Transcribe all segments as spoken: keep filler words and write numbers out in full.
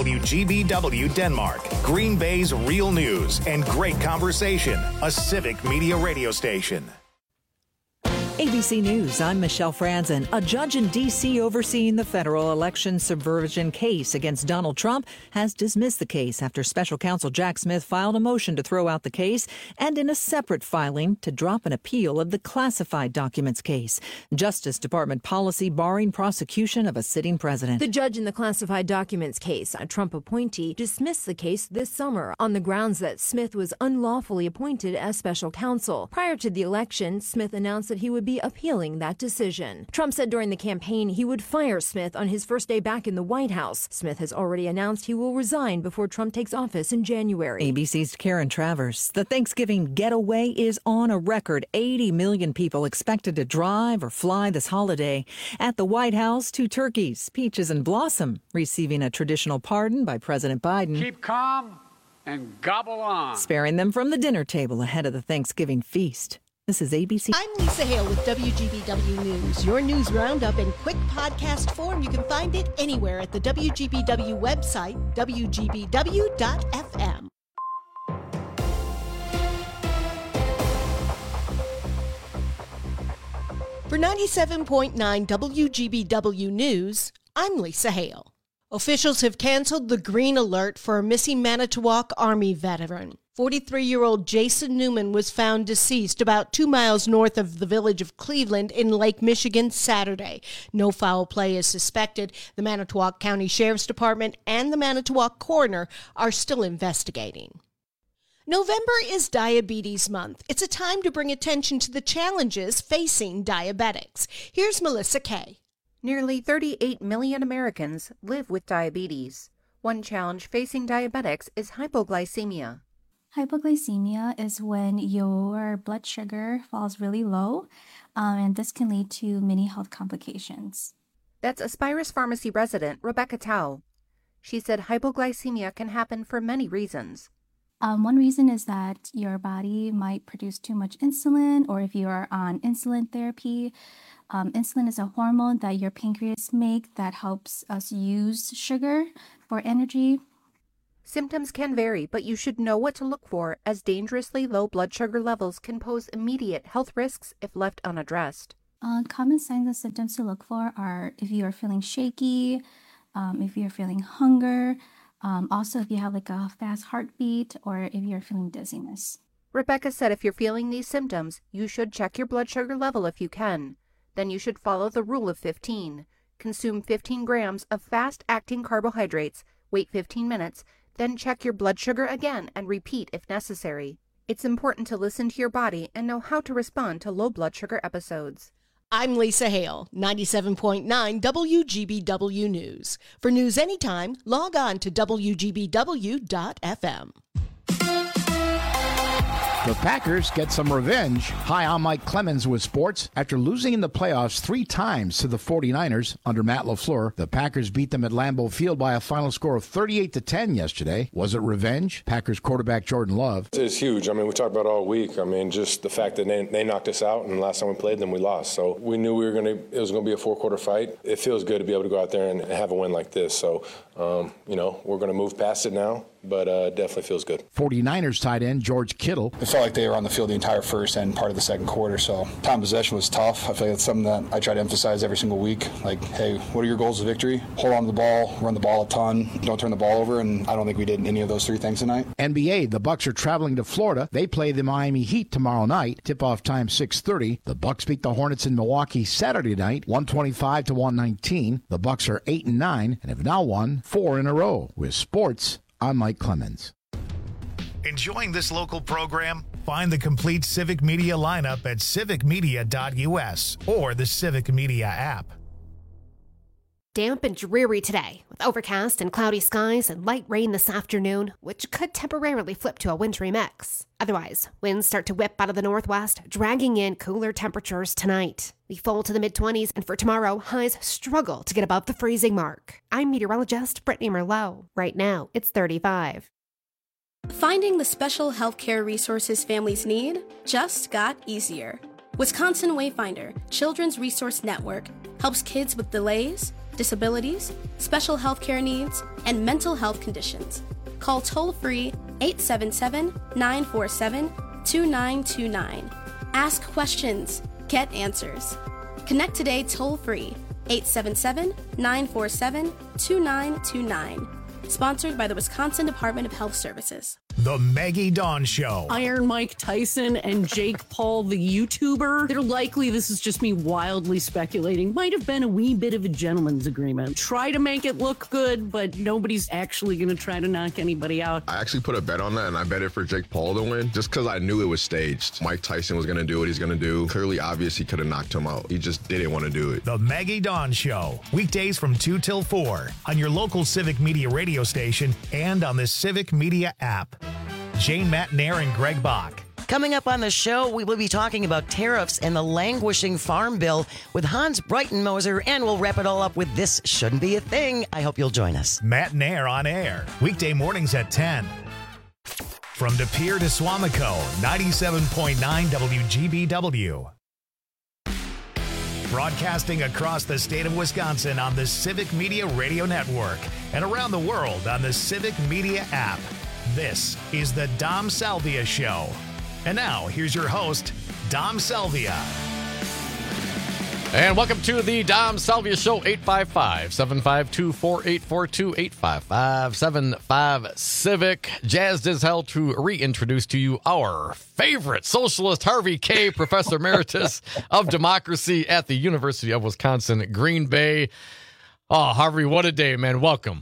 W G B W Denmark, Green Bay's real news and great conversation, a civic media radio station. A B C News, I'm Michelle Franzen. A judge in D C overseeing the federal election subversion case against Donald Trump has dismissed the case after special counsel Jack Smith filed a motion to throw out the case and in a separate filing to drop an appeal of the classified documents case. Justice Department policy barring prosecution of a sitting president. The judge in the classified documents case, a Trump appointee, dismissed the case this summer on the grounds that Smith was unlawfully appointed as special counsel. Prior to the election, Smith announced that he would be appealing that decision. Trump said during the campaign he would fire Smith on his first day back in the White House. Smith has already announced he will resign before Trump takes office in January. A B C's Karen Travers. The Thanksgiving getaway is on a record. eighty million people expected to drive or fly this holiday. At the White House, two turkeys, Peaches and Blossom, receiving a traditional pardon by President Biden. Keep calm and gobble on. Sparing them from the dinner table ahead of the Thanksgiving feast. This is A B C. I'm Lisa Hale with W G B W News. Your news roundup in quick podcast form. You can find it anywhere at the W G B W website, W G B W dot F M. For ninety-seven point nine W G B W News, I'm Lisa Hale. Officials have canceled the green alert for a missing Manitowoc Army veteran. forty-three-year-old Jason Newman was found deceased about two miles north of the village of Cleveland in Lake Michigan Saturday. No foul play is suspected. The Manitowoc County Sheriff's Department and the Manitowoc coroner are still investigating. November is Diabetes Month. It's a time to bring attention to the challenges facing diabetics. Here's Melissa Kay. Nearly thirty-eight million Americans live with diabetes. One challenge facing diabetics is hypoglycemia. Hypoglycemia is when your blood sugar falls really low, um, and this can lead to many health complications. That's Aspirus Pharmacy resident Rebecca Tao. She said hypoglycemia can happen for many reasons. Um, one reason is that your body might produce too much insulin, or if you are on insulin therapy. Um, insulin is a hormone that your pancreas makes that helps us use sugar for energy. Symptoms can vary, but you should know what to look for, as dangerously low blood sugar levels can pose immediate health risks if left unaddressed. Uh, common signs and symptoms to look for are if you are feeling shaky, um, if you're feeling hunger, um, also if you have like a fast heartbeat, or if you're feeling dizziness. Rebecca said if you're feeling these symptoms, you should check your blood sugar level if you can. Then you should follow the rule of fifteen. Consume fifteen grams of fast-acting carbohydrates, wait fifteen minutes, then check your blood sugar again and repeat if necessary. It's important to listen to your body and know how to respond to low blood sugar episodes. I'm Lisa Hale, ninety-seven point nine W G B W News. For news anytime, log on to W G B W dot F M. The Packers get some revenge. Hi, I'm Mike Clemens with sports. After losing in the playoffs three times to the forty-niners under Matt LaFleur, the Packers beat them at Lambeau Field by a final score of thirty-eight to ten yesterday. Was it revenge? Packers quarterback Jordan Love. It's huge. I mean, we talked about it all week. I mean, just the fact that they, they knocked us out, and the last time we played them, we lost. So we knew we were going to. It was going to be a four-quarter fight. It feels good to be able to go out there and have a win like this. So, um, you know, we're going to move past it now. But uh, definitely feels good. forty-niners tight end George Kittle. It felt like they were on the field the entire first and part of the second quarter, so time possession was tough. I feel like it's something that I try to emphasize every single week. Like, hey, what are your goals of victory? Hold on to the ball, run the ball a ton, don't turn the ball over, and I don't think we did any of those three things tonight. N B A, the Bucks are traveling to Florida. They play the Miami Heat tomorrow night. Tip-off time six thirty. The Bucks beat the Hornets in Milwaukee Saturday night, one twenty-five to one nineteen. The Bucks are eight and nine and have now won four in a row. With sports, I'm Mike Clemens. Enjoying this local program? Find the complete Civic Media lineup at civic media dot U S or the Civic Media app. Damp and dreary today, with overcast and cloudy skies and light rain this afternoon, which could temporarily flip to a wintry mix. Otherwise, winds start to whip out of the northwest, dragging in cooler temperatures tonight. We fall to the mid-twenties, and for tomorrow, highs struggle to get above the freezing mark. I'm meteorologist Brittany Merlot. Right now, it's thirty-five. Finding the special healthcare resources families need just got easier. Wisconsin Wayfinder Children's Resource Network helps kids with delays, disabilities, special healthcare needs, and mental health conditions. Call toll-free eight seven seven, nine four seven, two nine two nine. Ask questions. Get answers. Connect today toll-free eight seven seven, nine four seven, two nine two nine. Sponsored by the Wisconsin Department of Health Services. The Maggie Dawn Show. Iron Mike Tyson and Jake Paul, the YouTuber. They're likely, this is just me wildly speculating, might have been a wee bit of a gentleman's agreement. Try to make it look good, but nobody's actually going to try to knock anybody out. I actually put a bet on that, and I bet it for Jake Paul to win, just because I knew it was staged. Mike Tyson was going to do what he's going to do. Clearly, obvious, he could have knocked him out. He just didn't want to do it. The Maggie Dawn Show. Weekdays from two till four on your local Civic Media radio station and on the Civic Media app. Jane Matnair and Greg Bach. Coming up on the show, we will be talking about tariffs and the languishing farm bill with Hans Breitenmoser, and we'll wrap it all up with This Shouldn't Be a Thing. I hope you'll join us. Matnair on air, weekday mornings at ten. From De Pere to Swamico, ninety-seven point nine W G B W. Broadcasting across the state of Wisconsin on the Civic Media Radio Network and around the world on the Civic Media app. This is the Dom Salvia Show. And now, here's your host, Dom Salvia. And welcome to the Dom Salvia Show, eight five five, seven five two, four eight four two, eight five five, seven five, Civic. Jazzed as hell to reintroduce to you our favorite socialist, Harvey Kaye, Professor Emeritus of Democracy at the University of Wisconsin, Green Bay. Oh, Harvey, what a day, man. Welcome.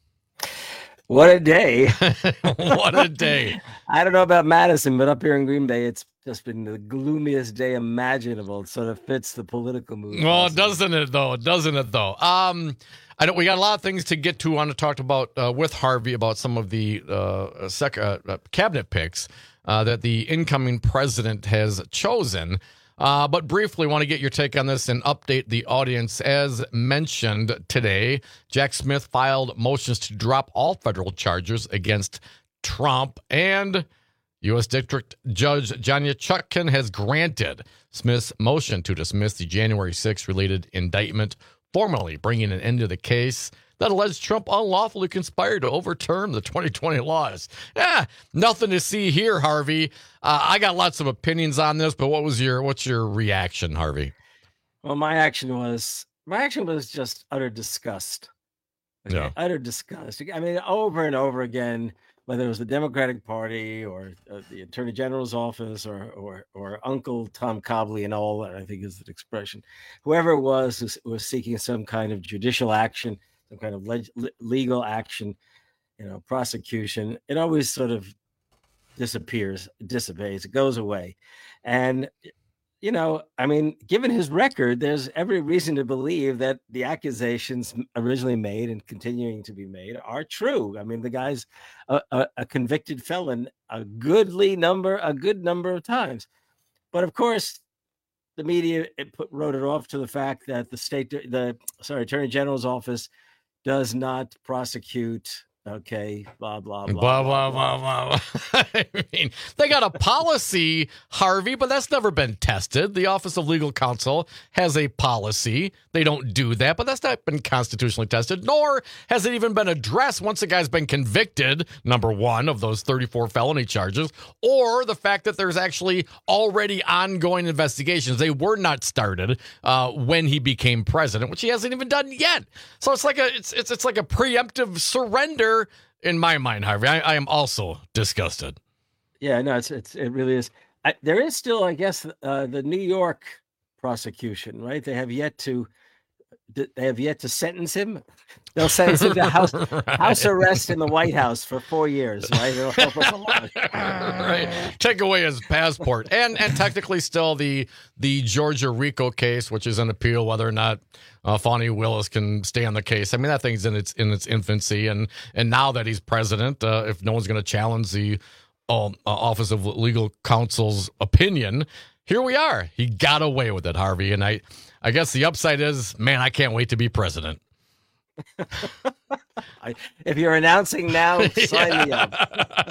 What a day. What a day. I don't know about Madison, but up here in Green Bay, it's just been the gloomiest day imaginable. It sort of fits the political mood. Well, doesn't it, though? Doesn't it, though? Um, I don't. We got a lot of things to get to. I want to talk about uh, with Harvey about some of the uh, sec- uh, cabinet picks uh, that the incoming president has chosen. Uh, but briefly, want to get your take on this and update the audience. As mentioned today, Jack Smith filed motions to drop all federal charges against Trump, and U S District Judge Janya Chutkan has granted Smith's motion to dismiss the January sixth related indictment, formally bringing an end to the case that alleged Trump unlawfully conspired to overturn the twenty twenty laws. Yeah, nothing to see here, Harvey. Uh, I got lots of opinions on this, but what was your what's your reaction, Harvey? Well, my action was my action was just utter disgust. Okay? Yeah, utter disgust. I mean, over and over again, whether it was the Democratic Party or uh, the Attorney General's office or or or Uncle Tom Cobley and all, I think is the expression. Whoever it was who was seeking some kind of judicial action, some kind of leg- legal action, you know, prosecution, it always sort of disappears, dissipates, it goes away. And, you know, I mean, given his record, there's every reason to believe that the accusations originally made and continuing to be made are true. I mean, the guy's a, a, a convicted felon a goodly number, a good number of times. But of course, the media it put, wrote it off to the fact that the state, the sorry, Attorney General's office does not prosecute. Okay, blah, blah, blah. Blah, blah, blah, blah, blah. I mean, they got a policy, Harvey, but that's never been tested. The Office of Legal Counsel has a policy. They don't do that, but that's not been constitutionally tested, nor has it even been addressed once a guy's been convicted, number one, of those thirty-four felony charges, or the fact that there's actually already ongoing investigations. They were not started uh, when he became president, which he hasn't even done yet. So it's like a it's it's it's like a preemptive surrender. In my mind, Harvey, I, I am also disgusted. Yeah, no, it's it's it really is. I, there is still, I guess, uh, the New York prosecution, right? They have yet to they have yet to sentence him. They'll sentence him to house right. house arrest in the White House for four years, right? It'll help us a lot. Right. Take away his passport, and and technically still the the Georgia RICO case, which is an appeal, whether or not uh, Fani Willis can stay on the case. I mean, that thing's in its in its infancy, and and now that he's president, uh, if no one's going to challenge the uh, Office of Legal Counsel's opinion, here we are. He got away with it, Harvey, and I. I guess the upside is, man, I can't wait to be president. If you're announcing now, sign yeah. me up.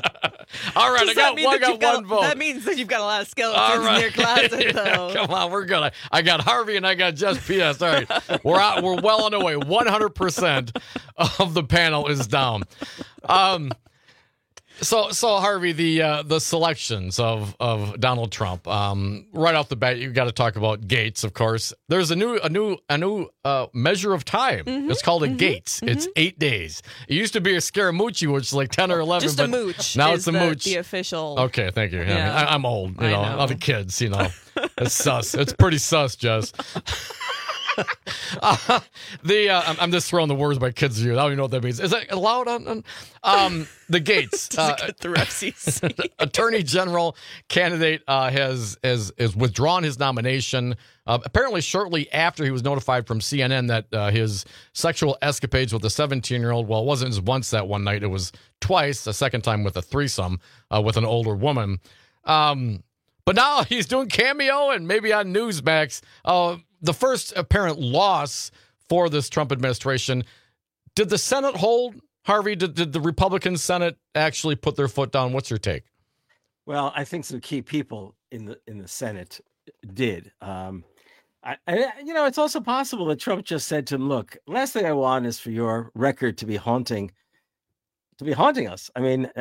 All right, Does I got, that one, I that got you've got one a- vote. That means that you've got a lot of All skeletons right. in your closet, though. Come on, we're good. I, I got Harvey and I got Jess P S. All right, we're out. We're well on the way. one hundred percent of the panel is down. Um. So, so Harvey, the uh, the selections of, of Donald Trump. Um, right off the bat, you got to talk about Gates, of course. There's a new a new a new uh, measure of time. Mm-hmm, It's called a mm-hmm, Gates. mm-hmm. It's eight days. It used to be a Scaramucci, which is like ten or eleven. Just but a mooch. Now is it's a the, mooch. The official. Okay, thank you. I mean, Yeah. I, I'm old. You I know, know. all the kids. You know, it's sus. It's pretty sus, Jess. uh, the uh, I'm, I'm just throwing the words my kids use. I don't even know what that means. Is that allowed on, on um, the Gates? Does uh, it get through F C C? Attorney General candidate uh, has has has withdrawn his nomination. Uh, apparently, shortly after he was notified from C N N that uh, his sexual escapades with a seventeen-year-old, well, it wasn't just once that one night; it was twice. A second time with a threesome uh, with an older woman. Um, but now he's doing cameo and maybe on Newsmax. Uh, the first apparent loss for this Trump administration. Did the Senate hold, Harvey? Did, did the Republican Senate actually put their foot down? What's your take? Well, I think some key people in the in the Senate did. Um, I, I, you know, it's also possible that Trump just said to him, "Look, last thing I want is for your record to be haunting, to be haunting us." I mean,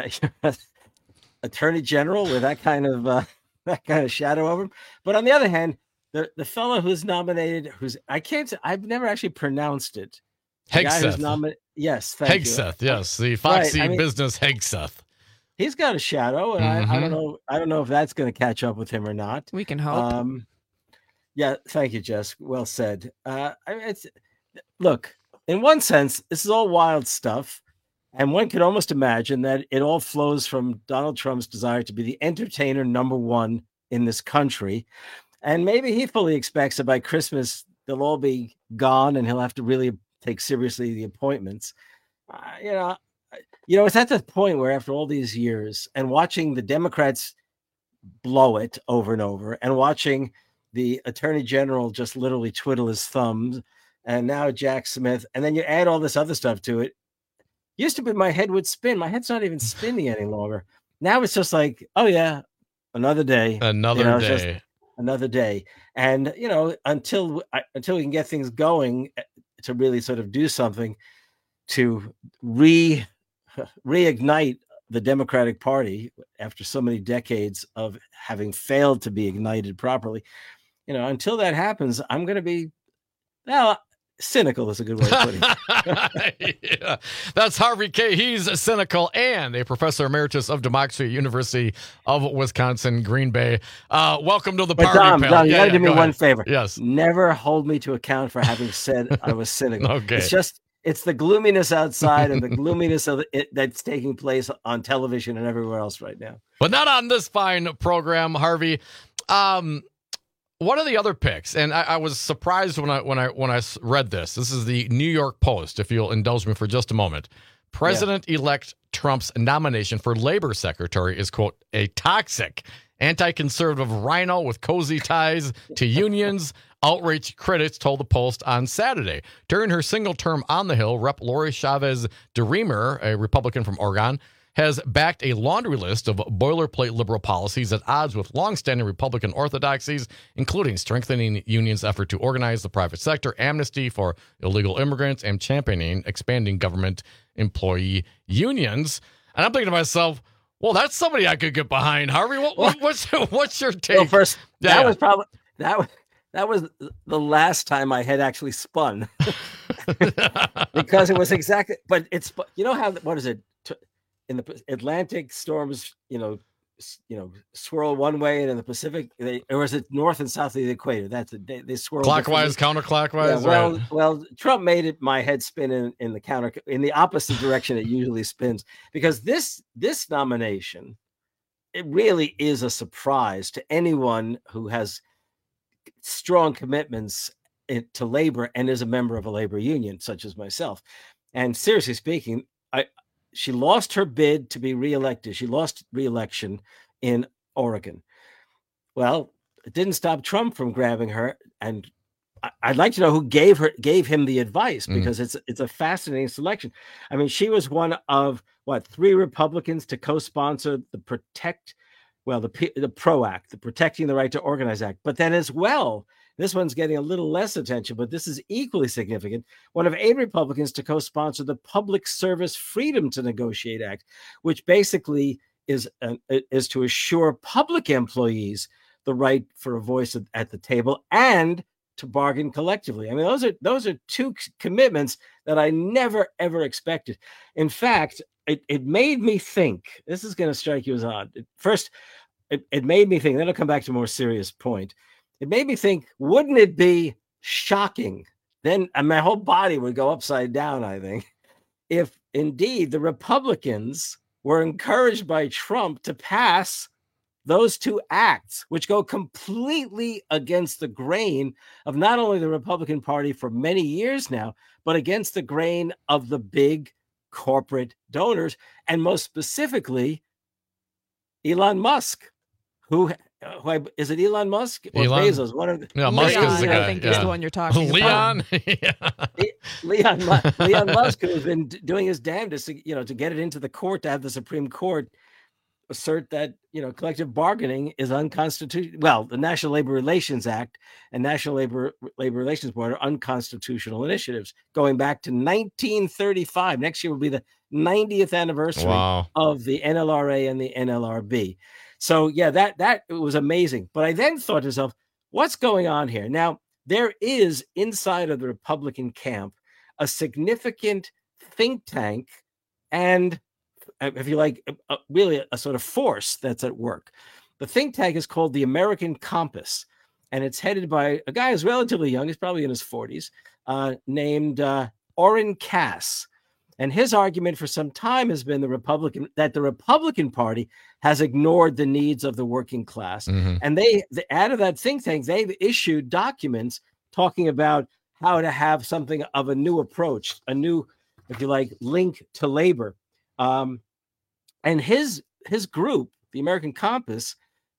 Attorney General with that kind of uh, that kind of shadow over him. But on the other hand, the the fellow who's nominated, who's I can't, I've never actually pronounced it. The guy who's Hegseth. nomi- yes, thank you. Hegseth, yes, the Foxy Right, I mean- business Hegseth. He's got a shadow, and I, I don't know. I don't know if that's going to catch up with him or not. We can hope. Um, yeah, thank you, Jess. Well said. Uh, I mean, it's look. In one sense, this is all wild stuff, and one could almost imagine that it all flows from Donald Trump's desire to be the entertainer number one in this country, and maybe he fully expects that by Christmas they'll all be gone, and he'll have to really take seriously the appointments. Uh, you know. You know, it's at the point where after all these years and watching the Democrats blow it over and over and watching the attorney general just literally twiddle his thumbs and now Jack Smith, and then you add all this other stuff to it. Used to be my head would spin. My head's not even spinning any longer. Now it's just like, oh yeah, another day. Another You know, it's just day. another day. And, you know, until I- until we can get things going to really sort of do something to re reignite the Democratic Party after so many decades of having failed to be ignited properly. You know, until that happens, I'm going to be, well, cynical is a good way of putting it. Yeah. That's Harvey K. He's cynical and a professor emeritus of democracy at University of Wisconsin, Green Bay. Uh, welcome to the But party, Dom, pal. Dom, you Yeah, got to yeah, do me go one ahead. favor. Yes. Never hold me to account for having said I was cynical. Okay. It's just, it's the gloominess outside and the gloominess of it that's taking place on television and everywhere else right now. But not on this fine program, Harvey. Um, one of the other picks, and I, I was surprised when I when I when I s- read this. This is the New York Post. If you'll indulge me for just a moment, President-elect Trump's nomination for labor secretary is, quote, a toxic anti-conservative rhino with cozy ties to unions. Outraged critics told the Post on Saturday. During her single term on the Hill, Rep Lori Chavez DeRemer, a Republican from Oregon, has backed a laundry list of boilerplate liberal policies at odds with longstanding Republican orthodoxies, including strengthening unions' effort to organize the private sector, amnesty for illegal immigrants, and championing expanding government employee unions. And I'm thinking to myself, well, that's somebody I could get behind, Harvey. What, what, what's what's your take? Well, first, Yeah, that yeah. was probably that was that was the last time I had actually spun because it was exactly. But it's you know how what is it T- in the Atlantic storms? You know, s- you know, swirl one way, and in the Pacific, they, or is it north and south of the equator? That's it. They, they swirl Clockwise, differently. counterclockwise. Yeah, well, right. well, Trump made it my head spin in, in the counter in the opposite direction it usually spins because this this nomination, it really is a surprise to anyone who has strong commitments in, to labor and is a member of a labor union, such as myself. And seriously speaking, I she lost her bid to be reelected. She lost reelection in Oregon. Well, it didn't stop Trump from grabbing her and I'd like to know who gave her gave him the advice, because Mm. it's it's a fascinating selection. I mean, she was one of what three Republicans to co-sponsor the Protect, well, the P- the PRO Act, the Protecting the Right to Organize Act. But then as well, this one's getting a little less attention, but this is equally significant. One of eight Republicans to co-sponsor the Public Service Freedom to Negotiate Act, which basically is uh, is to assure public employees the right for a voice at, at the table and to bargain collectively. I mean, those are those are two c- commitments that I never ever expected. In fact, it, it made me think. This is going to strike you as odd. It- First, it, it made me think. Then I'll come back to a more serious point. It made me think. Wouldn't it be shocking? Then and my whole body would go upside down, I think, if indeed the Republicans were encouraged by Trump to pass those two acts, which go completely against the grain of not only the Republican Party for many years now, but against the grain of the big corporate donors, and most specifically, Elon Musk, who, uh, who I, is it Elon Musk or Elon? Bezos? One of the, Yeah, Musk Leon, is the I guy. think, yeah. is the one you're talking Leon. about. Le- Leon, Mu- Leon Musk, who has been d- doing his damnedest, to, you know, to get it into the court, to have the Supreme Court assert that, you know, collective bargaining is unconstitutional. Well, the National Labor Relations Act and National Labor Labor Relations Board are unconstitutional initiatives going back to nineteen thirty-five. Next year will be the ninetieth anniversary Wow. of the N L R A and the N L R B. So yeah, that that was amazing. But I then thought to myself, what's going on here? Now, there is inside of the Republican camp a significant think tank and, if you like, a, a- really a, a sort of force that's at work. The think tank is called the American Compass, and it's headed by a guy who's relatively young. He's probably in his forties, uh, named uh, Orrin Cass. And his argument for some time has been the Republican that the Republican Party has ignored the needs of the working class. Mhm. And they, the, out of that think tank, they've issued documents talking about how to have something of a new approach, a new, if you like, link to labor. Um, and his his group, the American Compass,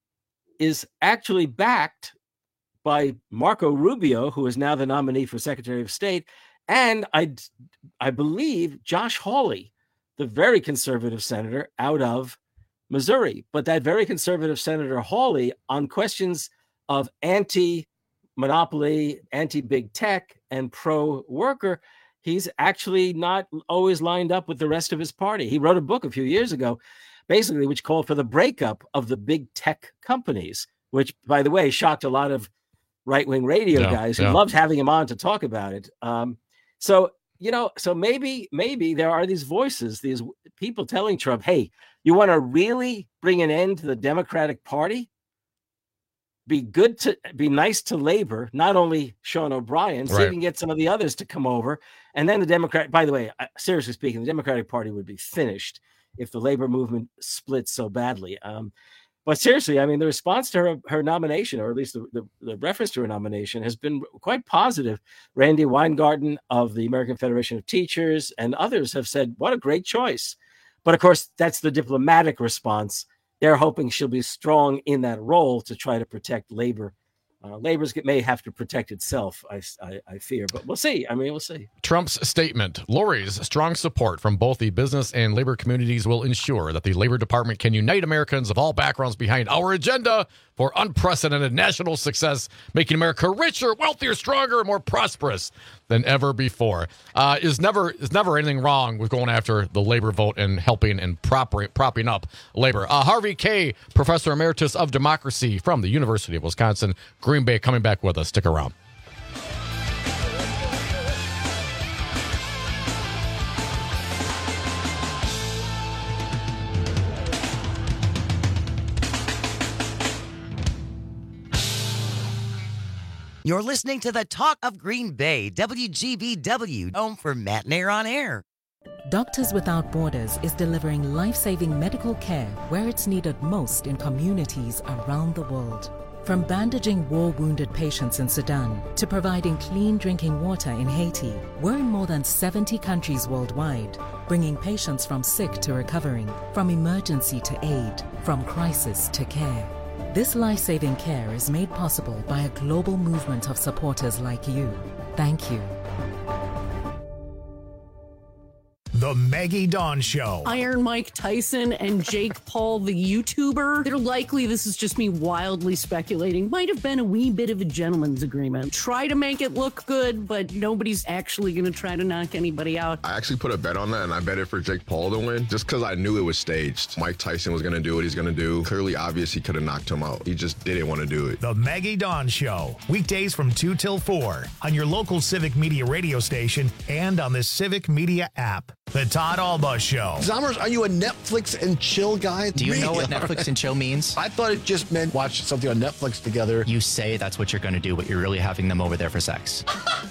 is actually backed by Marco Rubio, who is now the nominee for Secretary of State, and I, I believe Josh Hawley, the very conservative senator out of Missouri. But that very conservative Senator Hawley, on questions of anti-monopoly, anti-big tech, and pro-worker, he's actually not always lined up with the rest of his party. He wrote a book a few years ago, basically, which called for the breakup of the big tech companies, which, by the way, shocked a lot of right-wing radio Yeah, guys who yeah. loved having him on to talk about it. Um, so, you know, so maybe, maybe there are these voices, these people telling Trump, hey, you want to really bring an end to the Democratic Party? Be good to be nice to labor, not only Sean O'Brien, see if Right. you can get some of the others to come over. And then the Democrat, by the way, I- seriously speaking, the Democratic Party would be finished if the labor movement splits so badly. Um, but seriously, I mean, the response to her, her nomination, or at least the, the, the reference to her nomination, has been quite positive. Randy Weingarten of the American Federation of Teachers and others have said, what a great choice. But of course, that's the diplomatic response. They're hoping she'll be strong in that role to try to protect labor. Uh, labor's may have to protect itself, I, I, I fear, but we'll see. I mean, we'll see. Trump's statement. Lori's strong support from both the business and labor communities will ensure that the Labor Department can unite Americans of all backgrounds behind our agenda for unprecedented national success, making America richer, wealthier, stronger, and more prosperous than ever before. Uh, is never is never anything wrong with going after the labor vote and helping and proper, propping up labor. Uh, Harvey Kaye, Professor Emeritus of Democracy from the University of Wisconsin, Green Bay, coming back with us. Stick around. You're listening to the Talk of Green Bay, W G B W, home for Matt Nair on Air. Doctors Without Borders is delivering life-saving medical care where it's needed most in communities around the world. From bandaging war-wounded patients in Sudan to providing clean drinking water in Haiti, we're in more than seventy countries worldwide, bringing patients from sick to recovering, from emergency to aid, from crisis to care. This life-saving care is made possible by a global movement of supporters like you. Thank you. The Maggie Dawn Show. Iron Mike Tyson and Jake Paul, the YouTuber. They're likely, this is just me wildly speculating, might have been a wee bit of a gentleman's agreement. Try to make it look good, but nobody's actually going to try to knock anybody out. I actually put a bet on that, and I bet it for Jake Paul to win, just because I knew it was staged. Mike Tyson was going to do what he's going to do. Clearly, obvious, he could have knocked him out. He just didn't want to do it. The Maggie Dawn Show. Weekdays from two till four on your local Civic Media radio station and on the Civic Media app. The Todd Alba Show. Zommers, are you a Netflix and chill guy? Do you Really? know what Netflix and chill means? I thought it just meant watch something on Netflix together. You say that's what you're going to do, but you're really having them over there for sex.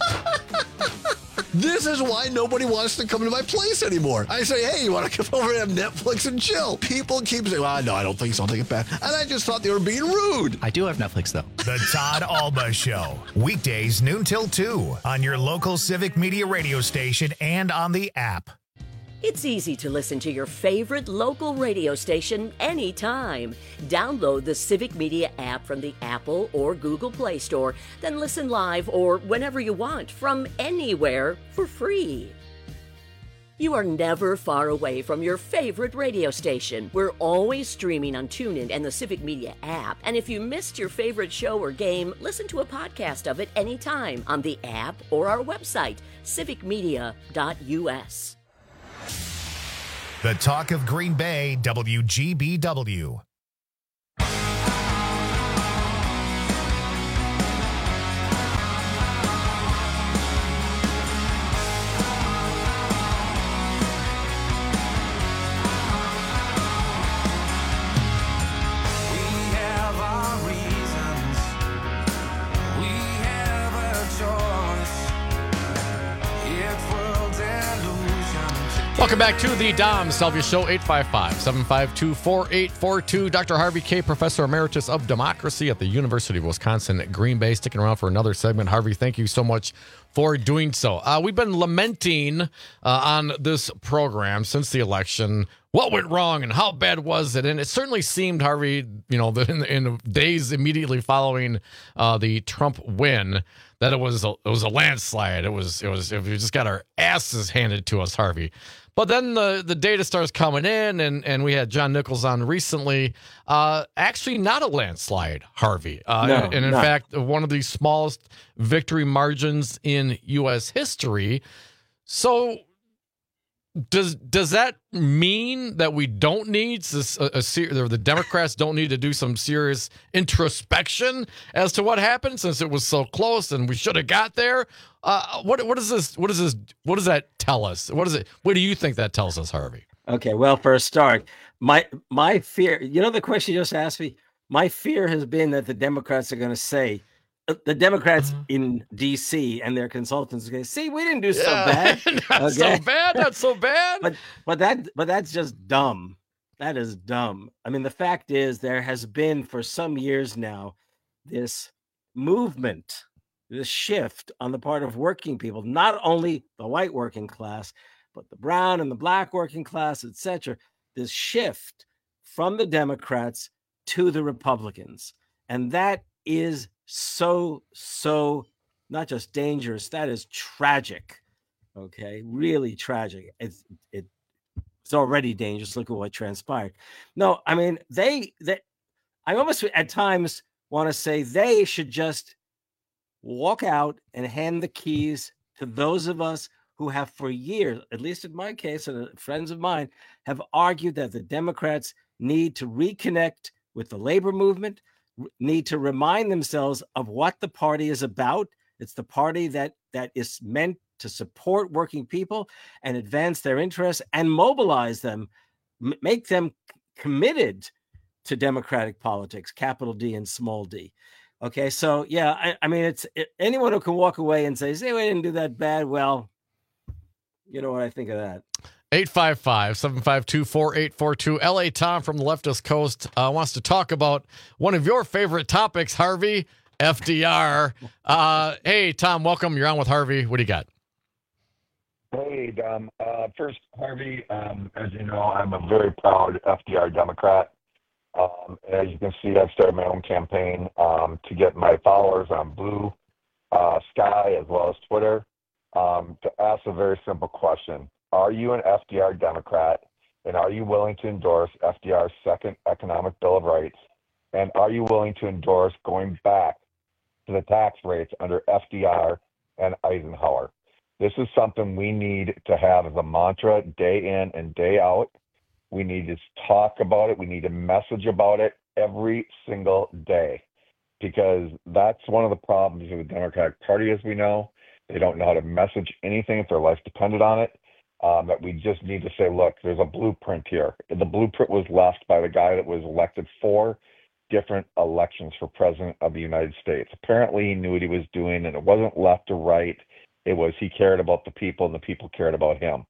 This is why nobody wants to come to my place anymore. I say, hey, you want to come over and have Netflix and chill? People keep saying, well, no, I don't think so. I'll take it back. And I just thought they were being rude. I do have Netflix, though. The Todd Alba Show. Weekdays noon till two on your local Civic Media radio station and on the app. It's easy to listen to your favorite local radio station anytime. Download the Civic Media app from the Apple or Google Play Store, then listen live or whenever you want from anywhere for free. You are never far away from your favorite radio station. We're always streaming on TuneIn and the Civic Media app. And if you missed your favorite show or game, listen to a podcast of it anytime on the app or our website, civic media dot u s. The Talk of Green Bay, W G B W. Welcome back to the Dom Salvia Show, eight five five, seven five two, four eight four two. Doctor Harvey K., Professor Emeritus of Democracy at the University of Wisconsin at Green Bay, sticking around for another segment. Harvey, thank you so much for doing so. Uh, we've been lamenting uh, on this program since the election what went wrong and how bad was it. And it certainly seemed, Harvey, you know, that in, in the days immediately following uh, the Trump win, that it was a, it was a landslide. It was it was we just got our asses handed to us, Harvey. But then the, the data starts coming in, and, and we had John Nichols on recently. Uh, actually, not a landslide, Harvey. Uh, no, and, and in not. fact, one of the smallest victory margins in U S history. So does does that mean that we don't need this, a, a, a, the Democrats don't need to do some serious introspection as to what happened, since it was so close and we should have got there? Uh, what what is this? What is this? What does that tell us? What is it? What do you think that tells us, Harvey? Okay, well, for a start, my my fear. You know the question you just asked me. My fear has been that the Democrats are going to say, the Democrats uh-huh. in D C and their consultants are going to say, "See, we didn't do so yeah, bad. not okay? so bad. Not so bad." but but that but that's just dumb. That is dumb. I mean, the fact is, there has been for some years now this movement, this shift on the part of working people, not only the white working class, but the brown and the black working class, et cetera. This shift from the Democrats to the Republicans. And that is so, so not just dangerous, that is tragic. Okay, really tragic. It's it, it's already dangerous. Look at what transpired. No, I mean, they, they I almost at times want to say they should just walk out and hand the keys to those of us who have for years, at least in my case and friends of mine, have argued that the Democrats need to reconnect with the labor movement, need to remind themselves of what the party is about. It's the party that that is meant to support working people and advance their interests and mobilize them, m- make them c- committed to democratic politics, capital D and small d. Okay, so yeah, I, I mean, it's it, anyone who can walk away and say, "Say we didn't do that bad." Well, you know what I think of that. eight five five, seven five two, four eight four two. L A Tom from the leftist coast uh, wants to talk about one of your favorite topics, Harvey, F D R. Uh, hey, Tom, welcome. You're on with Harvey. What do you got? Hey, Dom. Uh, first, Harvey, um, as you know, I'm a very proud F D R Democrat. Um, as you can see, I've started my own campaign um, to get my followers on Blue uh, Sky as well as Twitter um, to ask a very simple question. Are you an F D R Democrat, and are you willing to endorse F D R's second economic Bill of Rights? And are you willing to endorse going back to the tax rates under F D R and Eisenhower? This is something we need to have as a mantra day in and day out. We need to talk about it. We need to message about it every single day, because that's one of the problems with the Democratic Party, as we know. They don't know how to message anything if their life depended on it. Um, that we just need to say, look, there's a blueprint here. The blueprint was left by the guy that was elected four different elections for president of the United States. Apparently he knew what he was doing, and it wasn't left or right. It was he cared about the people, and the people cared about him.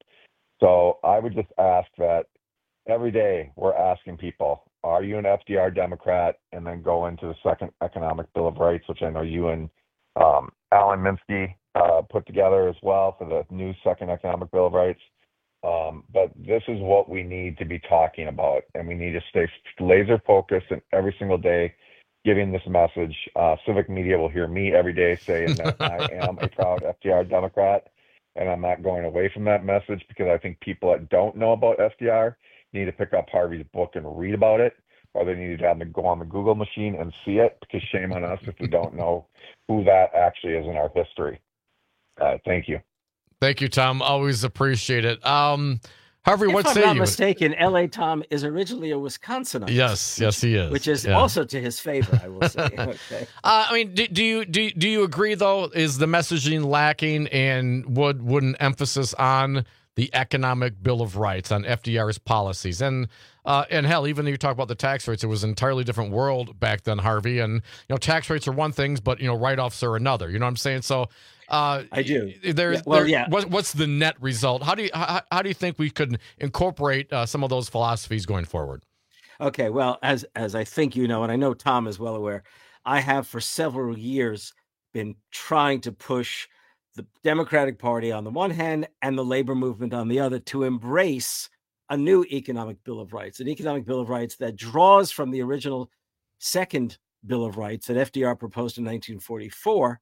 So I would just ask that every day we're asking people, are you an F D R Democrat? And then go into the second economic Bill of Rights, which I know you and um, Alan Minsky uh, put together as well for the new second economic Bill of Rights. Um, but this is what we need to be talking about, and we need to stay laser focused and every single day giving this message. Uh, Civic Media will hear me every day saying that I am a proud F D R Democrat, and I'm not going away from that message, because I think people that don't know about F D R need to pick up Harvey's book and read about it, or they need to have to go on the Google machine and see it, because shame on us if we don't know who that actually is in our history. Uh, thank you. Thank you, Tom. Always appreciate it. Um, Harvey, if what I'm say not you? mistaken, L A Tom is originally a Wisconsinite. Yes, yes, he is. Which is Yeah. also to his favor, I will say. Okay. Uh, I mean, do, do you do do you agree though? Is the messaging lacking, and would would an emphasis on the economic Bill of Rights, on F D R's policies, and uh, and hell, even if you talk about the tax rates, it was an entirely different world back then, Harvey. And you know, tax rates are one thing, but you know, write-offs are another. You know what I'm saying? So. Uh, I do. There, Yeah, well, there- yeah. What, what's the net result? How do you how, how do you think we could incorporate uh, some of those philosophies going forward? Okay, well, as as I think you know, and I know Tom is well aware, I have for several years been trying to push the Democratic Party on the one hand and the labor movement on the other to embrace a new economic Bill of Rights, an economic Bill of Rights that draws from the original second Bill of Rights that F D R proposed in nineteen forty-four,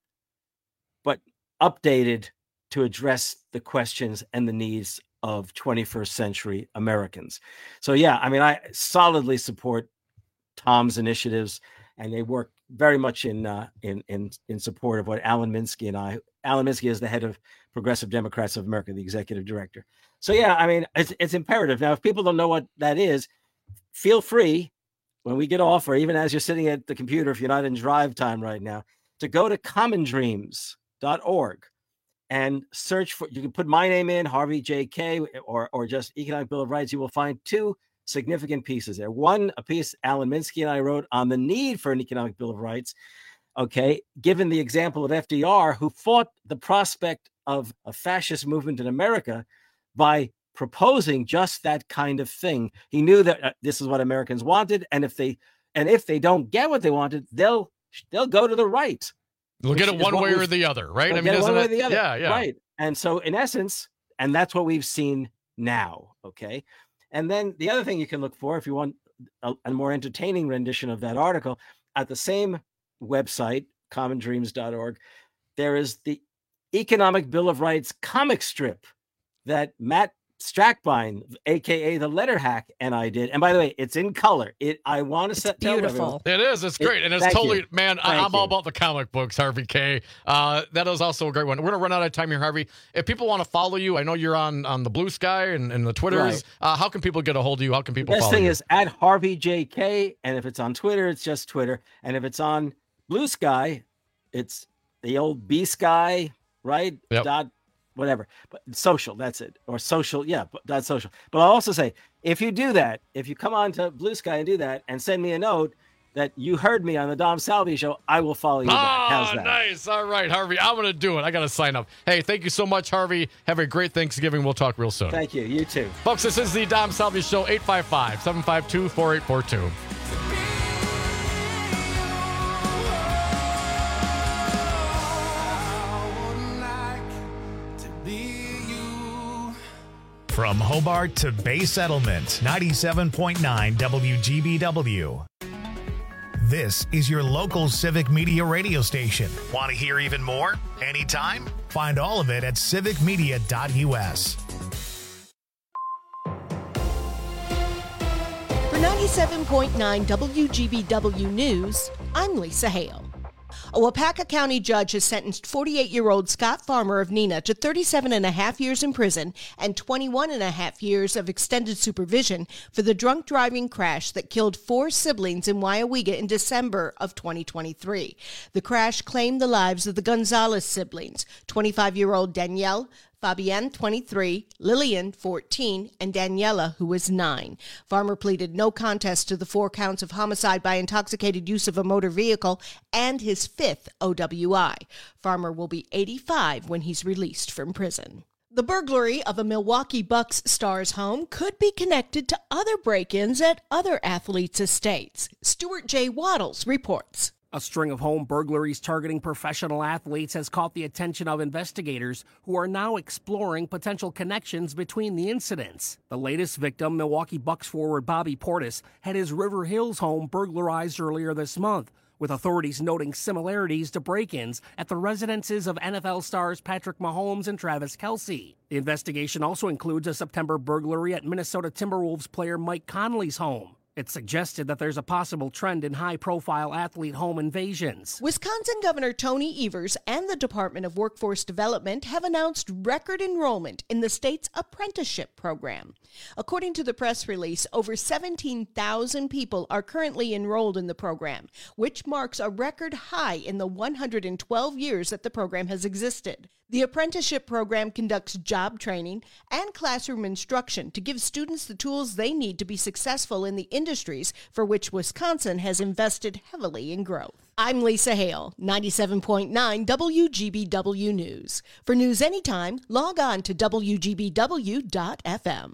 but updated to address the questions and the needs of twenty-first century Americans. So, yeah, I mean, I solidly support Tom's initiatives, and they work very much in uh, in in in support of what Alan Minsky and I. Alan Minsky is the head of Progressive Democrats of America, the executive director. So, yeah, I mean, it's it's imperative. Now, if people don't know what that is, feel free when we get off, or even as you're sitting at the computer, if you're not in drive time right now, to go to common dreams dot org and search for, you can put my name in, Harvey J K, or or just Economic Bill of Rights. You will find two significant pieces there. One, a piece Alan Minsky and I wrote on the need for an Economic Bill of Rights, okay, given the example of F D R, who fought the prospect of a fascist movement in America by proposing just that kind of thing. He knew that uh, this is what Americans wanted, and if they and if they don't get what they wanted, they'll they'll go to the right. Look at it one way or the other, right? I I mean, mean, isn't one way it- or the other. Yeah, yeah. Right. And so, in essence, and that's what we've seen now. Okay. And then the other thing you can look for, if you want a, a more entertaining rendition of that article, at the same website, common dreams dot org, there is the Economic Bill of Rights comic strip that Matt Strackbine, aka the Letter Hack, and I did. And by the way, it's in color. It I want to set beautiful. It is. It's great. and it's thank totally, you. man, I, Thank I'm all you. about the comic books, Harvey K. Uh, that is also a great one. We're going to run out of time here, Harvey. If people want to follow you, I know you're on, on the Blue Sky and, and the Twitters. Right. Uh, how can people get a hold of you? How can people Best follow thing you? is at Harvey J K, and if it's on Twitter, it's just Twitter, and if it's on Blue Sky, it's the old B Sky, right? Yep. Dot whatever, but social. That's it, or social. Yeah, but that's social. But I'll also say, if you do that, if you come on to Blue Sky and do that, and send me a note that you heard me on the Dom Salvi show, I will follow you back. How's Oh, that? nice. All right, Harvey. I'm going to do it. I got to sign up. Hey, thank you so much, Harvey. Have a great Thanksgiving. We'll talk real soon. Thank you. You too. Folks, this is the Dom Salvi Show, eight five five, seven five two, four eight four two. From Hobart to Bay Settlement, ninety-seven point nine W G B W. This is your local Civic Media radio station. Want to hear even more? Anytime? Find all of it at civic media dot U S. For ninety-seven point nine W G B W News, I'm Lisa Hale. A Wapaka County judge has sentenced forty-eight-year-old Scott Farmer of Neenah to thirty-seven and a half years in prison and twenty-one and a half years of extended supervision for the drunk driving crash that killed four siblings in Waiawega in December of twenty twenty-three. The crash claimed the lives of the Gonzalez siblings, twenty-five-year-old Danielle, Fabienne, twenty-three, Lillian, fourteen, and Daniela, who was nine. Farmer pleaded no contest to the four counts of homicide by intoxicated use of a motor vehicle and his fifth O W I. Farmer will be eighty-five when he's released from prison. The burglary of a Milwaukee Bucks star's home could be connected to other break-ins at other athletes' estates. Stuart J. Waddles reports. A string of home burglaries targeting professional athletes has caught the attention of investigators who are now exploring potential connections between the incidents. The latest victim, Milwaukee Bucks forward Bobby Portis, had his River Hills home burglarized earlier this month, with authorities noting similarities to break-ins at the residences of N F L stars Patrick Mahomes and Travis Kelce. The investigation also includes a September burglary at Minnesota Timberwolves player Mike Conley's home. It suggested that there's a possible trend in high-profile athlete home invasions. Wisconsin Governor Tony Evers and the Department of Workforce Development have announced record enrollment in the state's apprenticeship program. According to the press release, over seventeen thousand people are currently enrolled in the program, which marks a record high in the one hundred twelve years that the program has existed. The apprenticeship program conducts job training and classroom instruction to give students the tools they need to be successful in the industries for which Wisconsin has invested heavily in growth. I'm Lisa Hale, ninety-seven point nine W G B W News. For news anytime, log on to W G B W dot F M.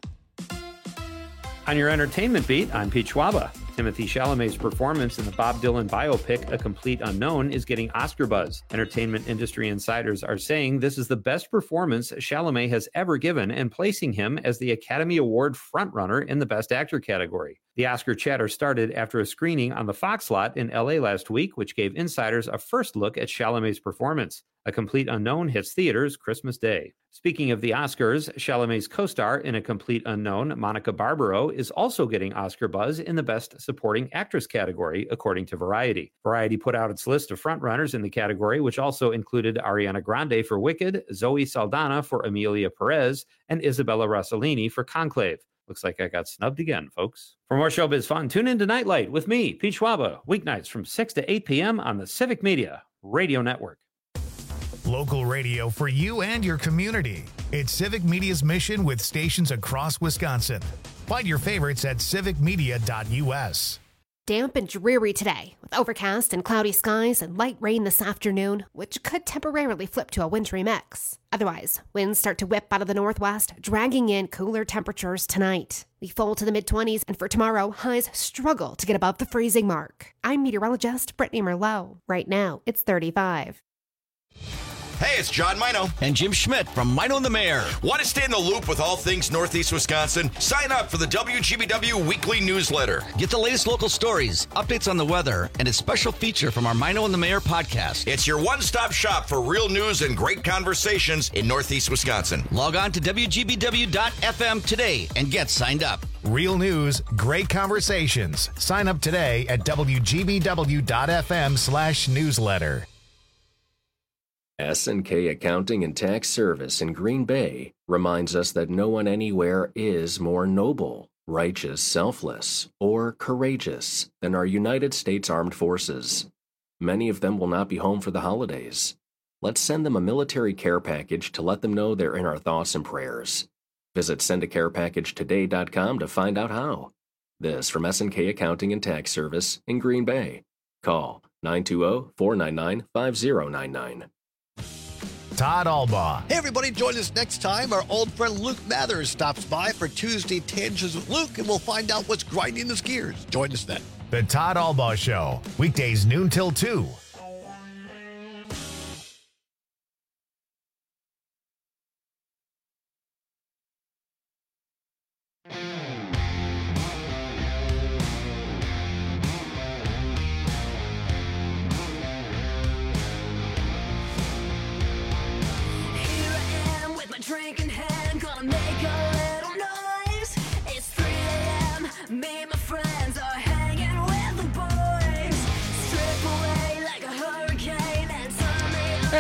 On your entertainment beat, I'm Pete Schwaba. Timothée Chalamet's performance in the Bob Dylan biopic, A Complete Unknown, is getting Oscar buzz. Entertainment industry insiders are saying this is the best performance Chalamet has ever given and placing him as the Academy Award frontrunner in the Best Actor category. The Oscar chatter started after a screening on the Fox lot in L A last week, which gave insiders a first look at Chalamet's performance. A Complete Unknown hits theaters Christmas Day. Speaking of the Oscars, Chalamet's co-star in A Complete Unknown, Monica Barbaro, is also getting Oscar buzz in the Best Supporting Actress category, according to Variety. Variety put out its list of frontrunners in the category, which also included Ariana Grande for Wicked, Zoe Saldana for Amelia Perez, and Isabella Rossellini for Conclave. Looks like I got snubbed again, folks. For more showbiz fun, tune in to Nightlight with me, Pete Schwaba, weeknights from six to eight p.m. on the Civic Media Radio Network. Local radio for you and your community. It's Civic Media's mission with stations across Wisconsin. Find your favorites at civic media dot U S. Damp and dreary today, with overcast and cloudy skies and light rain this afternoon, which could temporarily flip to a wintry mix. Otherwise, winds start to whip out of the northwest, dragging in cooler temperatures tonight. We fall to the mid-twenties, and for tomorrow, highs struggle to get above the freezing mark. I'm meteorologist Brittany Merlot. Right now, it's thirty-five. Hey, it's John Mino. And Jim Schmidt from Mino and the Mayor. Want to stay in the loop with all things Northeast Wisconsin? Sign up for the W G B W weekly newsletter. Get the latest local stories, updates on the weather, and a special feature from our Mino and the Mayor podcast. It's your one-stop shop for real news and great conversations in Northeast Wisconsin. Log on to W G B W dot F M today and get signed up. Real news, great conversations. Sign up today at W G B W dot F M slash newsletter. S and K Accounting and Tax Service in Green Bay reminds us that no one anywhere is more noble, righteous, selfless, or courageous than our United States Armed Forces. Many of them will not be home for the holidays. Let's send them a military care package to let them know they're in our thoughts and prayers. Visit send a care package today dot com to find out how. This from S and K Accounting and Tax Service in Green Bay. Call nine two zero, four nine nine, five zero nine nine. Todd Albaugh. Hey, everybody, join us next time. Our old friend Luke Mathers stops by for Tuesday Tangents with Luke, and we'll find out what's grinding his gears. Join us then. The Todd Albaugh Show, weekdays noon till two.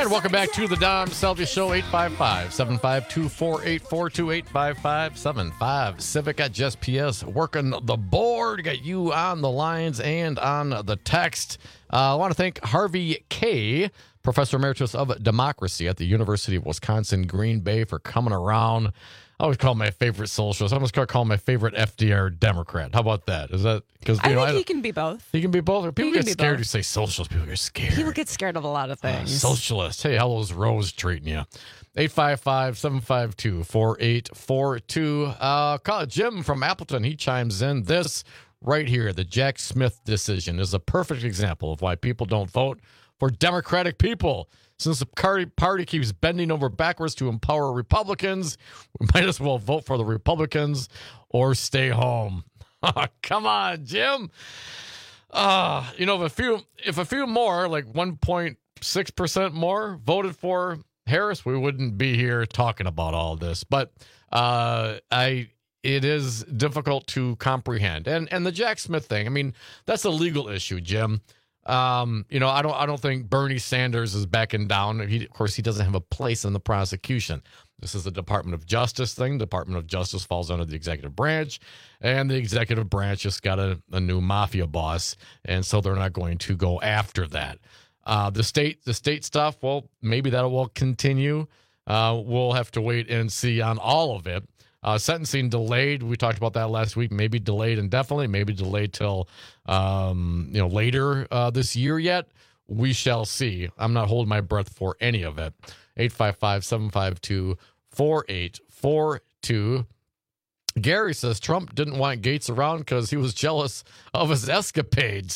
And welcome back to the Dom Salvia Show, eight five five, seven five two, four eight four two, eight five five, seven five. Civic at Just P S working the board. Got you on the lines and on the text. Uh, I want to thank Harvey K., Professor Emeritus of Democracy at the University of Wisconsin, Green Bay, for coming around. I always call him my favorite socialist. I almost call him my favorite F D R Democrat. How about that? Is that because I you know, think I, he can be both. He can be both. People He can get be scared both. to say socialist. People get scared. People get scared of a lot of things. Socialist. Hey, how's Rose treating you? eight five five, seven five two, four eight four two. Uh, call Jim from Appleton. He chimes in. This right here, the Jack Smith decision, is a perfect example of why people don't vote for Democratic people. Since the party, party keeps bending over backwards to empower Republicans, we might as well vote for the Republicans or stay home. Come on, Jim. Uh, you know, if a few if a few more, like one point six percent more, voted for Harris, we wouldn't be here talking about all this. But uh, I it is difficult to comprehend. And and the Jack Smith thing, I mean, that's a legal issue, Jim. Um, you know, I don't I don't think Bernie Sanders is backing down. He, of course, he doesn't have a place in the prosecution. This is the Department of Justice thing. The Department of Justice falls under the executive branch, and the executive branch just got a, a new mafia boss, and so they're not going to go after that. Uh, the state, the state stuff, well, maybe that will continue. Uh, we'll have to wait and see on all of it. Uh, sentencing delayed. We talked about that last week. Maybe delayed indefinitely. Maybe delayed till um, you know later uh, this year yet. We shall see. I'm not holding my breath for any of it. eight five five, seven five two, four eight four two. Gary says Trump didn't want Gates around because he was jealous of his escapades.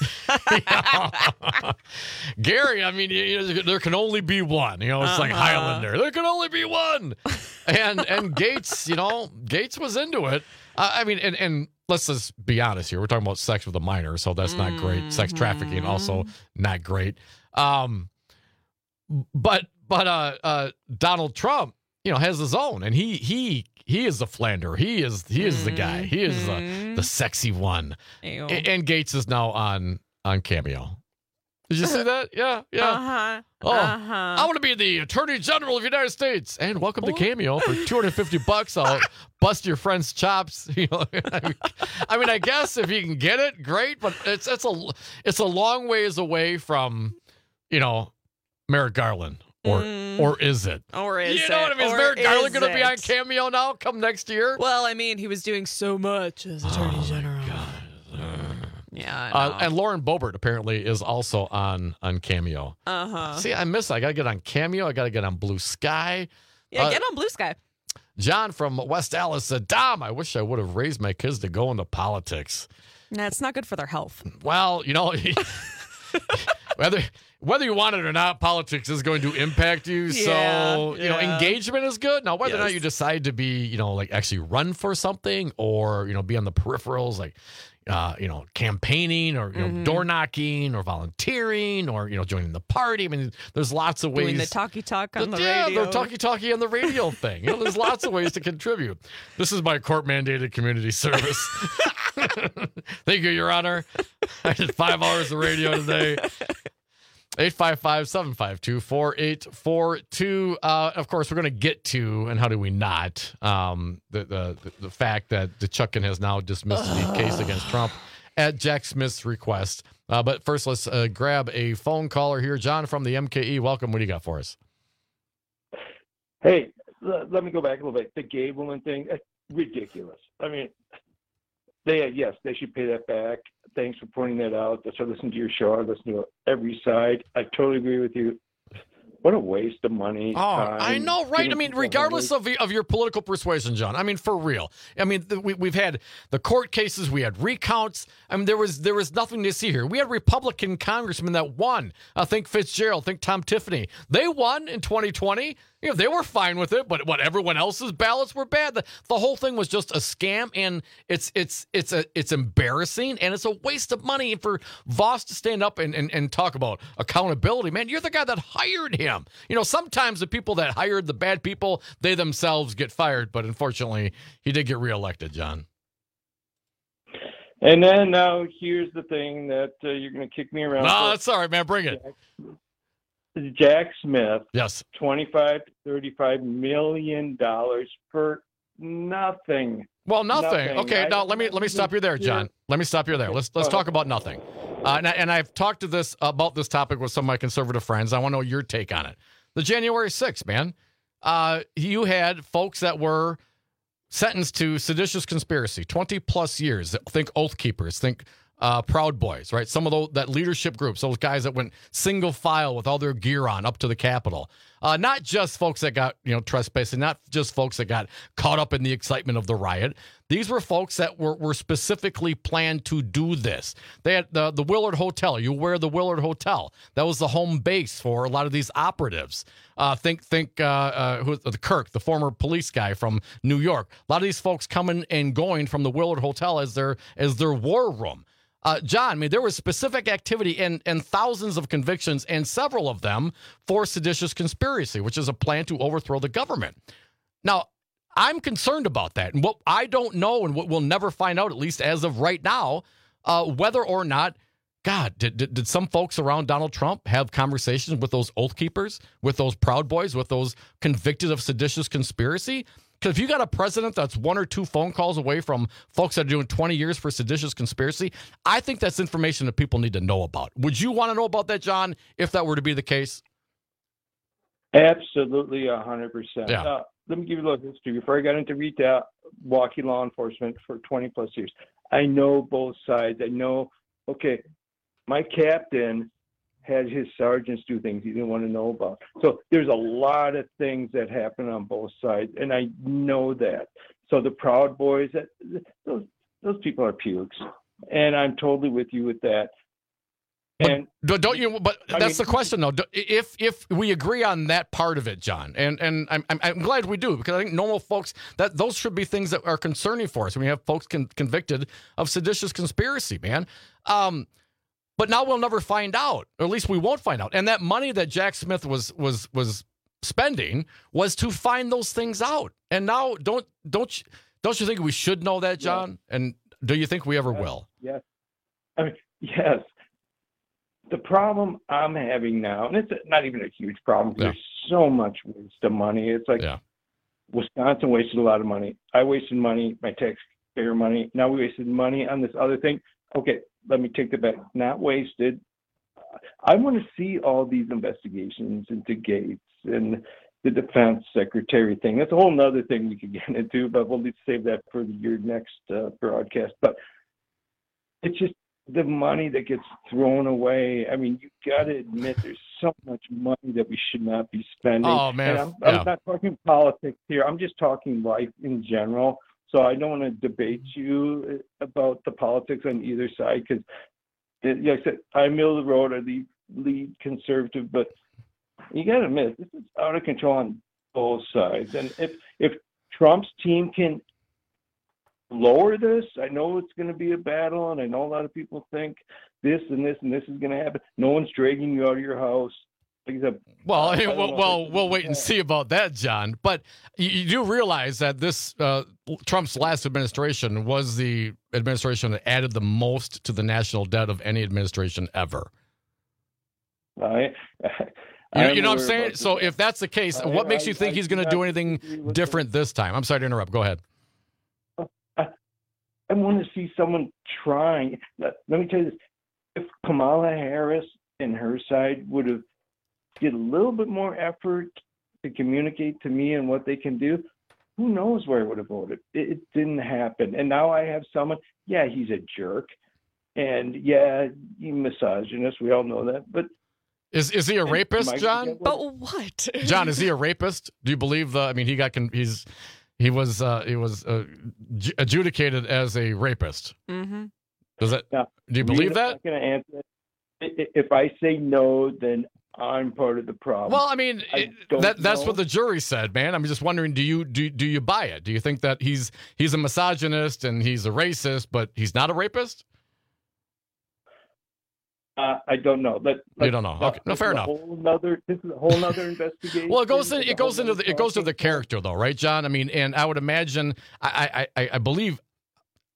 Gary, I mean, you know, there can only be one. You know, it's uh-huh. like Highlander. There can only be one. And and Gates, you know, Gates was into it. Uh, I mean, and, and let's just be honest here. We're talking about sex with a minor, so that's not great. Mm-hmm. Sex trafficking, also not great. Um, but but uh, uh, Donald Trump, you know, has his own, and he he. He is the Flander. He is he is the guy. He is the, the sexy one. And, and Gates is now on on Cameo. Did you see that? Yeah, yeah. Uh-huh. Oh, uh-huh. I want to be the Attorney General of the United States. And welcome to Cameo for two hundred fifty bucks. I'll bust your friend's chops. You know, I mean, I mean, I guess if you can get it, great. But it's it's a it's a long ways away from, you know, Merrick Garland. Or mm. or is it? Or is it? You know what I mean? Is Merrick Garland going to be on Cameo now come next year? Well, I mean, he was doing so much as Attorney oh General. Uh, yeah, uh, and Lauren Boebert apparently is also on, on Cameo. Uh-huh. See, I miss it. I got to get on Cameo. I got to get on Blue Sky. Yeah, uh, get on Blue Sky. John from West Allis said, Dom, I wish I would have raised my kids to go into politics. Nah, it's not good for their health. Well, you know... Whether whether you want it or not, politics is going to impact you. Yeah, so, you yeah. know, engagement is good. Now, whether yes. or not you decide to be, you know, like actually run for something or, you know, be on the peripherals, like, uh, you know, campaigning or, you know, mm-hmm. door knocking or volunteering or, you know, joining the party. I mean, there's lots of ways. Doing the talkie-talk on the, the radio. Yeah, the talkie-talkie on the radio thing. You know, there's lots of ways to contribute. This is my court-mandated community service. Thank you, Your Honor. I did five hours of radio today. eight five five, seven five two, four eight four two. Uh, of course, we're going to get to, and how do we not, um, the, the the fact that the Chutkan has now dismissed the case against Trump at Jack Smith's request. Uh, but first, let's uh, grab a phone caller here. John from the M K E, welcome. What do you got for us? Hey, l- let me go back a little bit. The Gableman thing, that's ridiculous. I mean, they yes, they should pay that back. Thanks for pointing that out. So I listen to your show. I listen to every side. I totally agree with you. What a waste of money. Oh, time, I know, right? I mean, regardless of of your political persuasion, John. I mean, for real. I mean, the, we, we've had the court cases. We had recounts. I mean, there was there was nothing to see here. We had Republican congressmen that won. I think Fitzgerald, think Tom Tiffany. They won in twenty twenty. You know, they were fine with it, but what everyone else's ballots were bad. The, the whole thing was just a scam, and it's it's it's a it's embarrassing, and it's a waste of money for Voss to stand up and, and, and talk about accountability. Man, you're the guy that hired him. You know, sometimes the people that hired the bad people, they themselves get fired, but unfortunately, he did get reelected, John. And then now here's the thing that uh, you're going to kick me around. No, for. that's all right, man. Bring it. Jack Smith, yes, twenty-five to thirty-five million dollars for nothing. Well, nothing. Nothing. Okay, I now don't let me let me even stop you there, John. hear- Let me stop you there. Let's let's talk about nothing. Uh, and, I, and I've talked to this about this topic with some of my conservative friends. I want to know your take on it. The January sixth, man. Uh, you had folks that were sentenced to seditious conspiracy, twenty plus years. Think Oath Keepers. Think uh, Proud Boys, right? Some of those that leadership groups, those guys that went single file with all their gear on up to the Capitol. Uh, not just folks that got, you know, trespassing, not just folks that got caught up in the excitement of the riot. These were folks that were, were specifically planned to do this. They had the, the Willard Hotel. You wear the Willard Hotel. That was the home base for a lot of these operatives. Uh, think think uh, uh, who, the Kirk, the former police guy from New York. A lot of these folks coming and going from the Willard Hotel as their as their war room. Uh, John, I mean, there was specific activity and, and thousands of convictions, and several of them for seditious conspiracy, which is a plan to overthrow the government. Now, I'm concerned about that. And what I don't know, and what we'll never find out, at least as of right now, uh, whether or not, God, did, did, did some folks around Donald Trump have conversations with those Oath Keepers, with those Proud Boys, with those convicted of seditious conspiracy? Because if you got a president that's one or two phone calls away from folks that are doing twenty years for seditious conspiracy, I think that's information that people need to know about. Would you want to know about that, John, if that were to be the case? Absolutely, one hundred percent. Yeah. Uh, let me give you a little history. Before I got into retail, walking law enforcement for twenty plus years, I know both sides. I know, okay, my captain had his sergeants do things he didn't want to know about. So there's a lot of things that happen on both sides, and I know that. So the Proud Boys, that, those those people are pukes, and I'm totally with you with that. And But don't you? But I that's mean- the question, though. Do- If if we agree on that part of it, John, and and I'm I'm, I'm glad we do, because I think normal folks, that those should be things that are concerning for us. When we have folks con- convicted of seditious conspiracy, man. Um, but now we'll never find out, or at least we won't find out. And that money that Jack Smith was was was spending was to find those things out. And now, don't don't you, don't you think we should know that, John? And do you think we ever will? Yes. I mean, yes. The problem I'm having now, and it's not even a huge problem, because there's so much waste of money. It's like Wisconsin wasted a lot of money. I wasted money, my taxpayer money. Now we wasted money on this other thing. Okay, let me take that back. Not wasted. I want to see all these investigations into Gates and the defense secretary thing. That's a whole nother thing we could get into, but we'll need to save that for your next uh, broadcast. But it's just the money that gets thrown away. I mean, you got to admit there's so much money that we should not be spending. Oh, man. And I'm, Yeah. I'm not talking politics here. I'm just talking life in general. So I don't want to debate you about the politics on either side, because, like I said, I'm middle of the road. I lead, lead conservative, but you got to admit this is out of control on both sides. And if if Trump's team can lower this, I know it's going to be a battle, and I know a lot of people think this and this and this is going to happen. No one's dragging you out of your house. Like I said, Well, I I mean, don't well, know if well, it's- we'll wait and see about that, John. But you, you do realize that this uh, Trump's last administration was the administration that added the most to the national debt of any administration ever. I, You, I'm you know what I'm aware saying? about So that. if that's the case, I- what makes I- you think I he's do going to do not disagree anything with different this time? I'm sorry to interrupt. Go ahead. I want to see someone trying. Let, let me tell you this: if Kamala Harris and her side would have did a little bit more effort to communicate to me and what they can do, who knows where I would have voted? It, it didn't happen, and now I have someone. Yeah, he's a jerk, and yeah, he's misogynist. We all know that, but. Is is he a and rapist, Mike- John? But what? John, is he a rapist? Do you believe the? I mean, he got con- he's he was uh, he was uh, ju- adjudicated as a rapist. Mm-hmm. Does that? Now, Do you believe I'm that? not going to answer that. I- I- If I say no, then I'm part of the problem. Well, I mean, I it- don't that that's know. what the jury said, man. I'm just wondering, do you do do you buy it? Do you think that he's he's a misogynist and he's a racist, but he's not a rapist? Uh, I don't know. But You don't know. Okay. No, this fair is a enough. whole nother, this is a whole other investigation. Well, it goes in, It's a it goes whole into the nother it goes to topic. the character, though, right, John? I mean, and I would imagine, I I I, I believe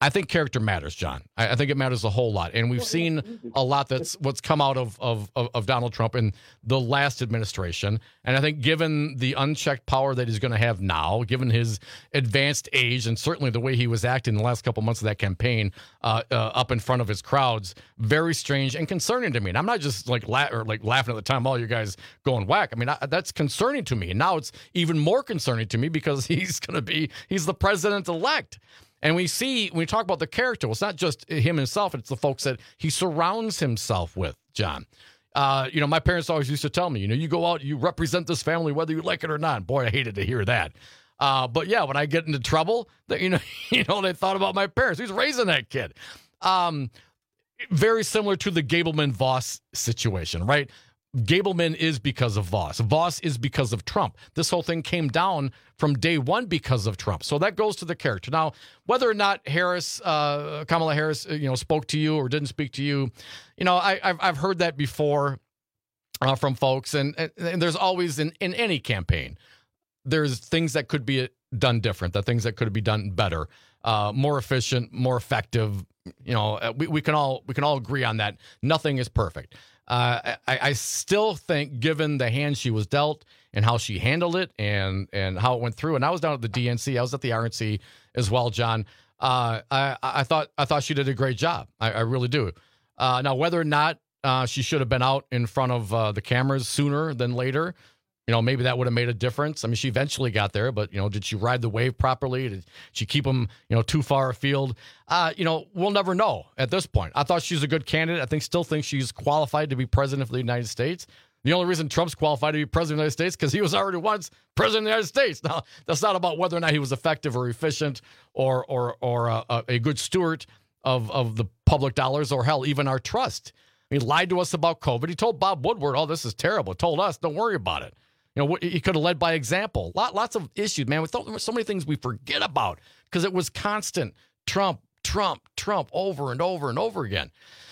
I think character matters, John. I, I think it matters a whole lot. And we've seen a lot that's what's come out of, of, of, of Donald Trump in the last administration. And I think given the unchecked power that he's going to have now, given his advanced age, and certainly the way he was acting in the last couple months of that campaign uh, uh, up in front of his crowds, very strange and concerning to me. And I'm not just like la- or like laughing at the time, all you guys going whack. I mean, I, that's concerning to me. And now it's even more concerning to me because he's going to be, he's the president-elect. And we see, when we talk about the character, well, it's not just him himself, it's the folks that he surrounds himself with, John. Uh, you know, my parents always used to tell me, you know, you go out, you represent this family whether you like it or not. Boy, I hated to hear that. Uh, but yeah, when I get into trouble, that you know, you know, they thought about my parents. Who's raising that kid? Um, very similar to the Gableman-Voss situation, right? Gableman is because of Voss. Voss is because of Trump. This whole thing came down from day one because of Trump. So that goes to the character. Now, whether or not Harris, uh, Kamala Harris, you know, spoke to you or didn't speak to you, you know, I, I've I've heard that before uh, from folks, and, and and there's always in in any campaign, there's things that could be done different, that things that could be done better, uh, more efficient, more effective. You know, we we can all we can all agree on that. Nothing is perfect. Uh, I, I still think, given the hand she was dealt and how she handled it and and how it went through, and I was down at the D N C, I was at the R N C as well, John. Uh, I I thought I thought she did a great job. I, I really do. Uh, now, whether or not uh, she should have been out in front of uh, the cameras sooner than later, you know, maybe that would have made a difference. I mean, she eventually got there, but, you know, did she ride the wave properly? Did she keep them, you know, too far afield? Uh, you know, we'll never know at this point. I thought she's a good candidate. I think still think she's qualified to be president of the United States. The only reason Trump's qualified to be president of the United States because he was already once president of the United States. Now, that's not about whether or not he was effective or efficient or or or a, a good steward of, of the public dollars or, hell, even our trust. He lied to us about COVID. He told Bob Woodward, oh, this is terrible. He told us, don't worry about it. You know, he could have led by example. Lot, lots of issues, man. With so many things we forget about because it was constant Trump, Trump, Trump over and over and over again.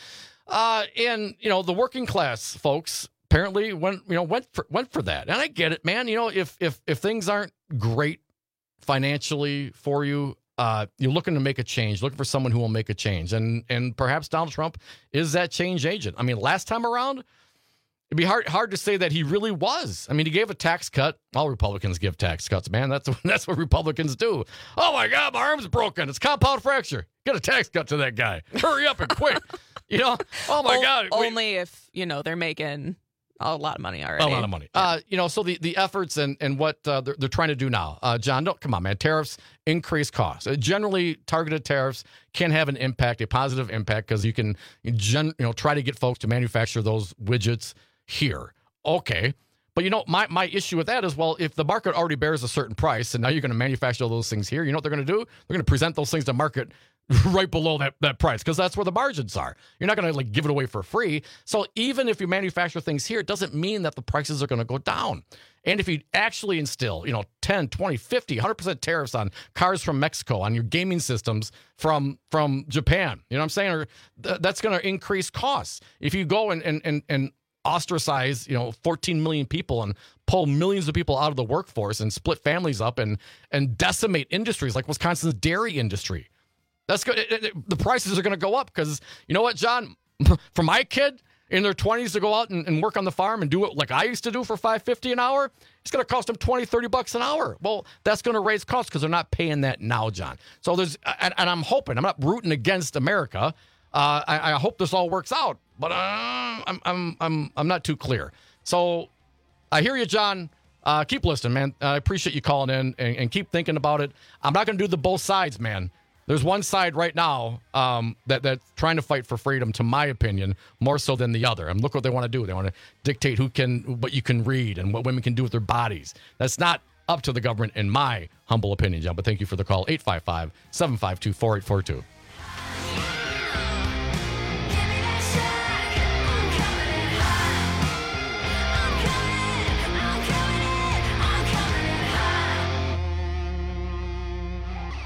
Uh, and you know, the working class folks apparently went, you know, went for went for that. And I get it, man. You know, if if if things aren't great financially for you, uh, you're looking to make a change, looking for someone who will make a change, and and perhaps Donald Trump is that change agent. I mean, last time around, it'd be hard hard to say that he really was. I mean, he gave a tax cut. All Republicans give tax cuts, man. That's that's what Republicans do. Oh, my God, my arm's broken. It's compound fracture. Get a tax cut to that guy. Hurry up and quick. You know, oh, my o- God. Only we, if, you know, they're making a lot of money already. A lot of money. Yeah. Uh, you know, so the, the efforts and, and what uh, they're, they're trying to do now. Uh, John, don't, come on, man. Tariffs increase costs. Uh, generally, targeted tariffs can have an impact, a positive impact, because you can gen, you know, try to get folks to manufacture those widgets here. Okay. But, you know, my, my issue with that is, well, if the market already bears a certain price and now you're going to manufacture all those things here, you know what they're going to do? They're going to present those things to market right below that, that price because that's where the margins are. You're not going to like give it away for free. So even if you manufacture things here, it doesn't mean that the prices are going to go down. And if you actually instill, you know, ten, twenty, fifty, one hundred percent tariffs on cars from Mexico, on your gaming systems from from Japan, you know what I'm saying? Or th- that's going to increase costs. If you go and and and, and ostracize, you know, fourteen million people and pull millions of people out of the workforce and split families up and and decimate industries like Wisconsin's dairy industry. That's good. It, it, the prices are going to go up because, you know what, John? For my kid in their twenties to go out and, and work on the farm and do it like I used to do for five fifty an hour, it's going to cost them twenty, thirty bucks an hour. Well, that's going to raise costs because they're not paying that now, John. So there's, and, and I'm hoping, I'm not rooting against America. Uh, I, I hope this all works out, but uh, I'm, I'm, I'm, I'm not too clear. So I hear you, John. Uh, keep listening, man. I appreciate you calling in and, and keep thinking about it. I'm not going to do the both sides, man. There's one side right now um, that that's trying to fight for freedom, to my opinion, more so than the other. And look what they want to do. They want to dictate who can, what you can read and what women can do with their bodies. That's not up to the government, in my humble opinion, John. But thank you for the call. eight five five, seven five two, four eight four two.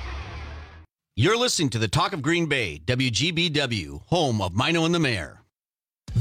You're listening to the Talk of Green Bay, W G B W, home of Mino and the Mayor.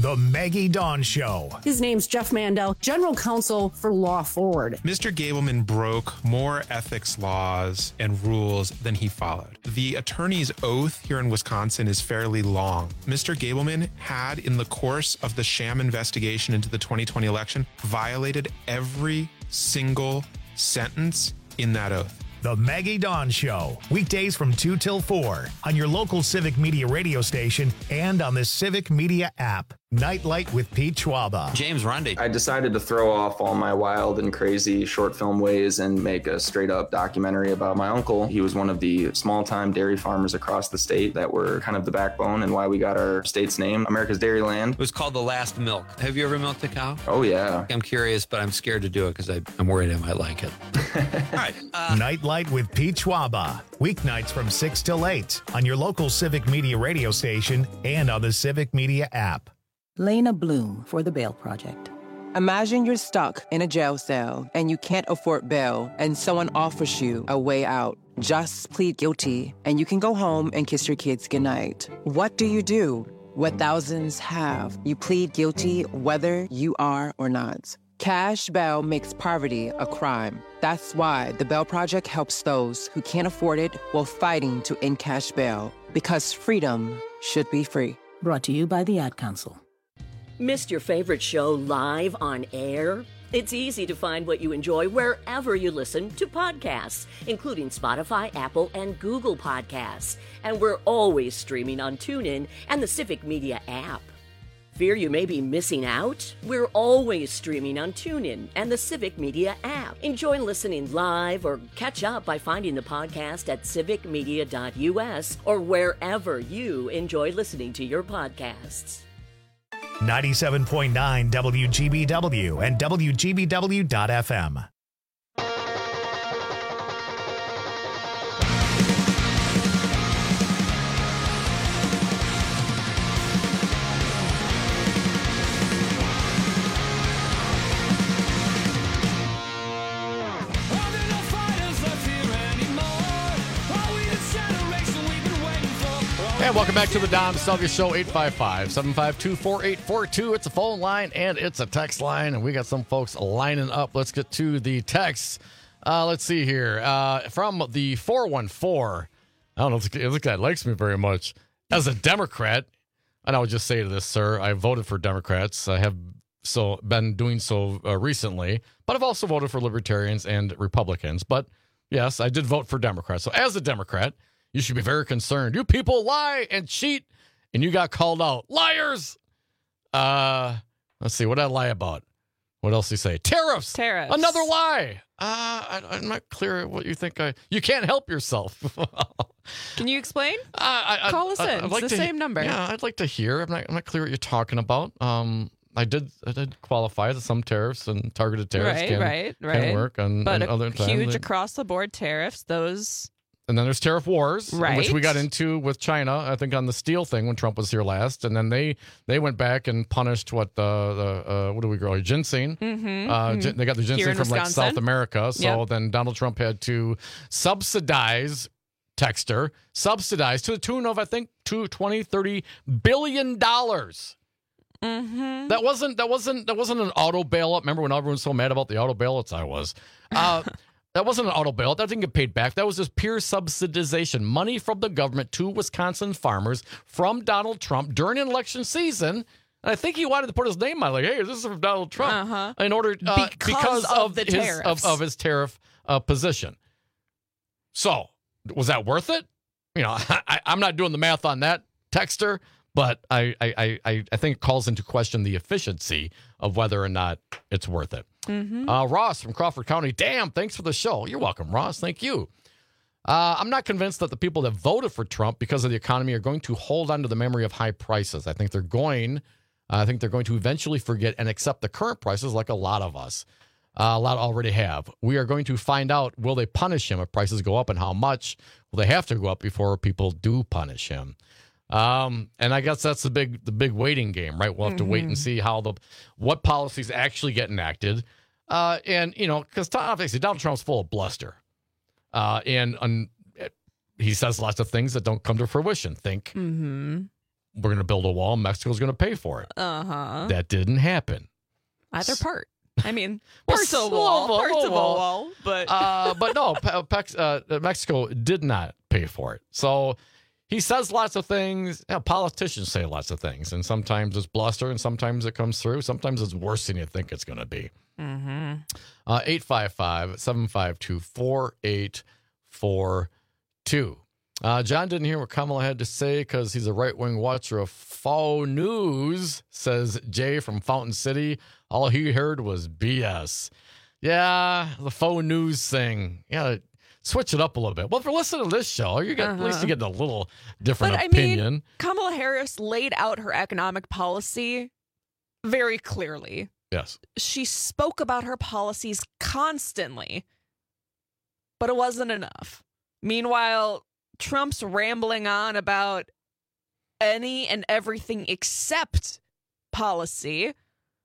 The Maggie Dawn Show. His name's Jeff Mandel, General Counsel for Law Forward. Mister Gableman broke more ethics laws and rules than he followed. The attorney's oath here in Wisconsin is fairly long. Mister Gableman had, in the course of the sham investigation into the twenty twenty election, violated every single sentence in that oath. The Maggie Dawn Show, weekdays from two till four on your local Civic Media radio station and on the Civic Media app. Nightlight with Pete Schwaba. James Rundy. I decided to throw off all my wild and crazy short film ways and make a straight up documentary about my uncle. He was one of the small time dairy farmers across the state that were kind of the backbone and why we got our state's name, America's Dairyland. It was called The Last Milk. Have you ever milked a cow? Oh, yeah. I'm curious, but I'm scared to do it because I'm worried I might like it. All right. Uh, Nightlight with Pete Schwaba. Weeknights from six till eight on your local Civic Media radio station and on the Civic Media app. Lena Bloom for the Bail Project. Imagine you're stuck in a jail cell and you can't afford bail and someone offers you a way out. Just plead guilty and you can go home and kiss your kids goodnight. What do you do? What thousands have. You plead guilty whether you are or not. Cash bail makes poverty a crime. That's why the Bail Project helps those who can't afford it while fighting to end cash bail. Because freedom should be free. Brought to you by the Ad Council. Missed your favorite show live on air? It's easy to find what you enjoy wherever you listen to podcasts, including Spotify, Apple, and Google Podcasts. And we're always streaming on TuneIn and the Civic Media app. Fear you may be missing out? We're always streaming on TuneIn and the Civic Media app. Enjoy listening live or catch up by finding the podcast at civic media dot u s or wherever you enjoy listening to your podcasts. ninety-seven point nine W G B W and W G B W dot F M. And welcome back to the Dom Salvia Show, eight five five, seven five two, four eight four two. It's a phone line and it's a text line, and we got some folks lining up. Let's get to the texts. Uh, let's see here. Uh, from the four one four, I don't know if this guy likes me very much. As a Democrat, and I would just say to this, sir, I voted for Democrats. I have so been doing so uh, recently, but I've also voted for Libertarians and Republicans. But yes, I did vote for Democrats. So as a Democrat, you should be very concerned. You people lie and cheat, and you got called out. Liars! Uh, let's see, what did I lie about? What else did he say? Tariffs! Tariffs. Another lie! Uh, I, I'm not clear what you think I... You can't help yourself. Can you explain? Uh, I, I, Call us I, in. I'd like it's the to, same number. Yeah, I'd like to hear. I'm not, I'm not clear what you're talking about. Um, I did I did qualify that some tariffs and targeted tariffs right, can, right, can right. work. And, but and other times huge they- across-the-board tariffs, those... And then there's tariff wars, Right. which we got into with China, I think, on the steel thing when Trump was here last. And then they they went back and punished what the, the uh, what do we grow? Ginseng. Mhm, Uh, mhm. gin- They got the Here ginseng in from like Wisconsin. South America. So Yep. then Donald Trump had to subsidize Texter, subsidize to the tune of, I think, two, twenty, thirty billion dollars. Mm-hmm. That wasn't that wasn't that wasn't an auto bailout. Remember when everyone was so mad about the auto bailouts? I was. Uh, that wasn't an auto bailout. That didn't get paid back. That was just pure subsidization, money from the government to Wisconsin farmers from Donald Trump during an election season. And I think he wanted to put his name on, it, like, hey, this is from Donald Trump, Uh-huh. in order uh, Because because, of of, the his tariffs. of, of his tariff uh, position. So was that worth it? You know, I, I'm not doing the math on that, Texter. But I, I, I, I think it calls into question the efficiency of whether or not it's worth it. Mm-hmm. Uh, Ross from Crawford County. Damn, thanks for the show. You're welcome, Ross. Thank you. Uh, I'm not convinced that the people that voted for Trump because of the economy are going to hold on to the memory of high prices. I think they're going, uh, I think they're going to eventually forget and accept the current prices like a lot of us. Uh, a lot already have. We are going to find out, will they punish him if prices go up, and how much will they have to go up before people do punish him? Um, and I guess that's the big the big waiting game, right? We'll have to wait and see how the what policies actually get enacted. Uh, and, you know, because obviously Donald Trump's full of bluster. Uh, and um, he says lots of things that don't come to fruition. Think Mm-hmm. we're going to build a wall. Mexico's going to pay for it. Uh-huh. That didn't happen. Either part. I mean, Well, parts of a some wall, of a parts of a wall. wall, but uh, but no, Pe- Pex, uh, Mexico did not pay for it. So he says lots of things. Yeah, politicians say lots of things, and sometimes it's bluster, and sometimes it comes through. Sometimes it's worse than you think it's going to be. Mm-hmm. Uh, eight five five, seven five two, four eight four two. Uh, John didn't hear what Kamala had to say because he's a right-wing watcher of faux news, says Jay from Fountain City. All he heard was B S. Yeah, the faux news thing. Yeah, switch it up a little bit. Well, if you're listening to this show, you got, Uh-huh. at least you get a little different But opinion. I mean, Kamala Harris laid out her economic policy very clearly. Yes. She spoke about her policies constantly, but it wasn't enough. Meanwhile, Trump's rambling on about any and everything except policy,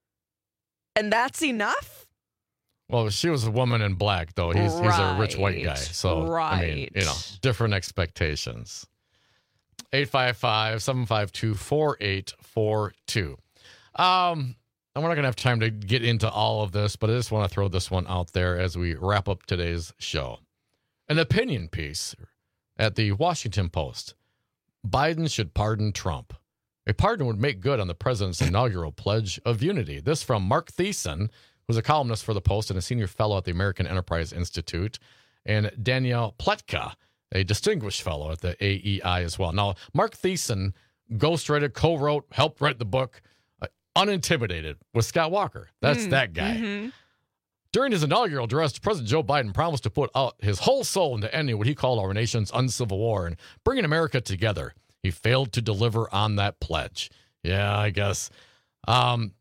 and that's enough? Well, she was a woman in black, though. He's he's a rich white guy. Right, So, I mean, you know, right. different expectations. eight five five, seven five two, four eight four two. Um, and we're not going to have time to get into all of this, but I just want to throw this one out there as we wrap up today's show. An opinion piece at the Washington Post. Biden should pardon Trump. A pardon would make good on the president's inaugural Pledge of Unity. This from Mark Thiessen, who's a columnist for the Post and a senior fellow at the American Enterprise Institute, and Danielle Pletka, a distinguished fellow at the A E I as well. Now, Mark Thiessen ghostwrote, co-wrote, helped write the book, uh, Unintimidated, with Scott Walker. That's Mm, that guy. mhm. During his inaugural address, President Joe Biden promised to put out his whole soul into ending what he called our nation's uncivil war and bringing America together. He failed to deliver on that pledge. Yeah, I guess. Um,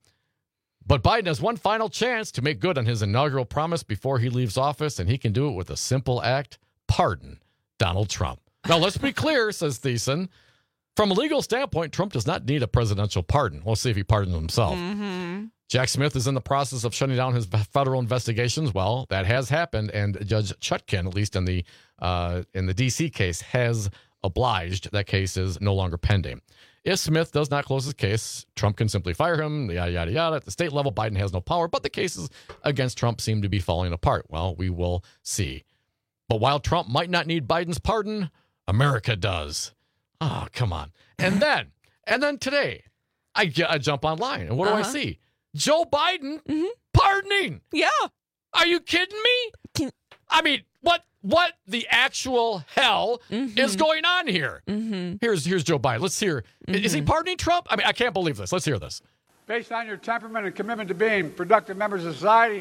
but Biden has one final chance to make good on his inaugural promise before he leaves office, and he can do it with a simple act: pardon Donald Trump. Now, let's be clear, says Thiessen. From a legal standpoint, Trump does not need a presidential pardon. We'll see if he pardons himself. Mm-hmm. Jack Smith is in the process of shutting down his federal investigations. Well, that has happened, and Judge Chutkin, at least in the uh, in the D C case, has obliged. That case is no longer pending. If Smith does not close his case, Trump can simply fire him, yada, yada, yada. At the state level, Biden has no power, but the cases against Trump seem to be falling apart. Well, we will see. But while Trump might not need Biden's pardon, America does. Oh, come on. And then, and then today, I, I jump online, and what do I Uh-huh. see? Joe Biden pardoning. Yeah. Are you kidding me? I mean, what what the actual hell is going on here? Mm-hmm. Here's here's Joe Biden. Let's hear. Is he pardoning Trump? I mean, I can't believe this. Let's hear this. Based on your temperament and commitment to being productive members of society,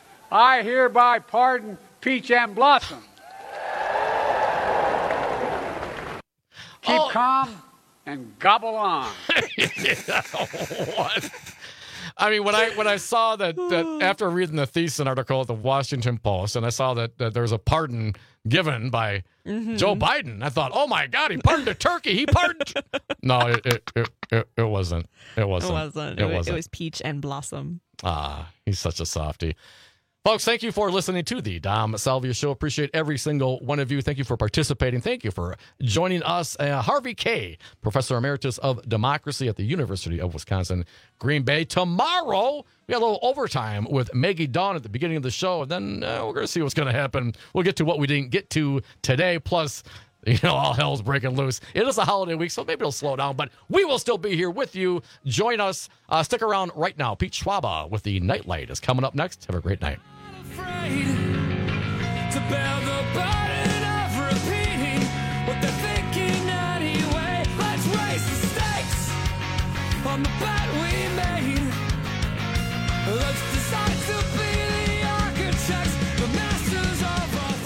I hereby pardon Peach and Blossom. Keep Oh. calm and gobble on. What? I mean, when I when I saw that, that after reading the Thiessen article at the Washington Post, and I saw that, that there's a pardon given by Mhm. Joe Biden, I thought, oh my God, he pardoned a turkey. He pardoned. No, it it, it it it wasn't. It wasn't. It wasn't. It It, wasn't. it was Peach and Blossom. Ah, he's such a softie. Folks, thank you for listening to the Dom Salvia Show. Appreciate every single one of you. Thank you for participating. Thank you for joining us. Uh, Harvey Kaye, Professor Emeritus of Democracy at the University of Wisconsin, Green Bay. Tomorrow, we got a little overtime with Maggie Dawn at the beginning of the show, and then uh, we're going to see what's going to happen. We'll get to what we didn't get to today, plus, you know, all hell's breaking loose. It is a holiday week, so maybe it'll slow down, but we will still be here with you. Join us. Uh, stick around right now. Pete Schwaba with the Nightlight is coming up next. Have a great night. To bear the burden of repeating what they're thinking anyway. Let's raise the stakes on the bet we made. Let's decide to be the architects, the masters of our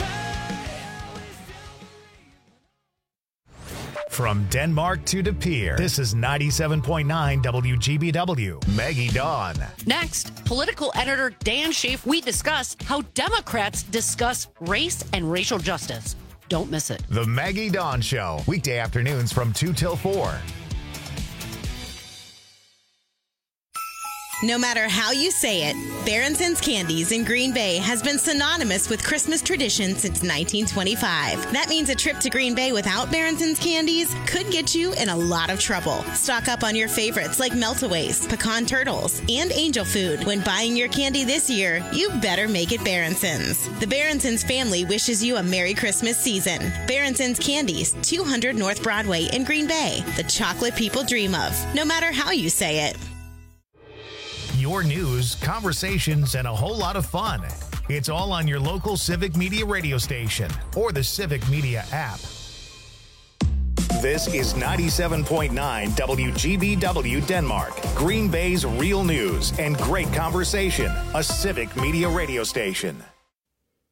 fate. From Denmark to De Pere, this is ninety-seven point nine W G B W. Maggie Dawn. Next, political editor Dan Schaaf, we discuss how Democrats discuss race and racial justice. Don't miss it. The Maggie Dawn Show, weekday afternoons from two till four. No matter how you say it, Baronson's Candies in Green Bay has been synonymous with Christmas tradition since nineteen twenty-five. That means a trip to Green Bay without Baronson's Candies could get you in a lot of trouble. Stock up on your favorites like Meltaways, Pecan Turtles, and Angel Food. When buying your candy this year, you better make it Baronson's. The Baronson's family wishes you a Merry Christmas season. Baronson's Candies, two hundred North Broadway in Green Bay. The chocolate people dream of, no matter how you say it. Your news, conversations, and a whole lot of fun. It's all on your local Civic Media radio station or the Civic Media app. This is ninety-seven point nine W G B W Denmark, Green Bay's real news and great conversation, a Civic Media radio station.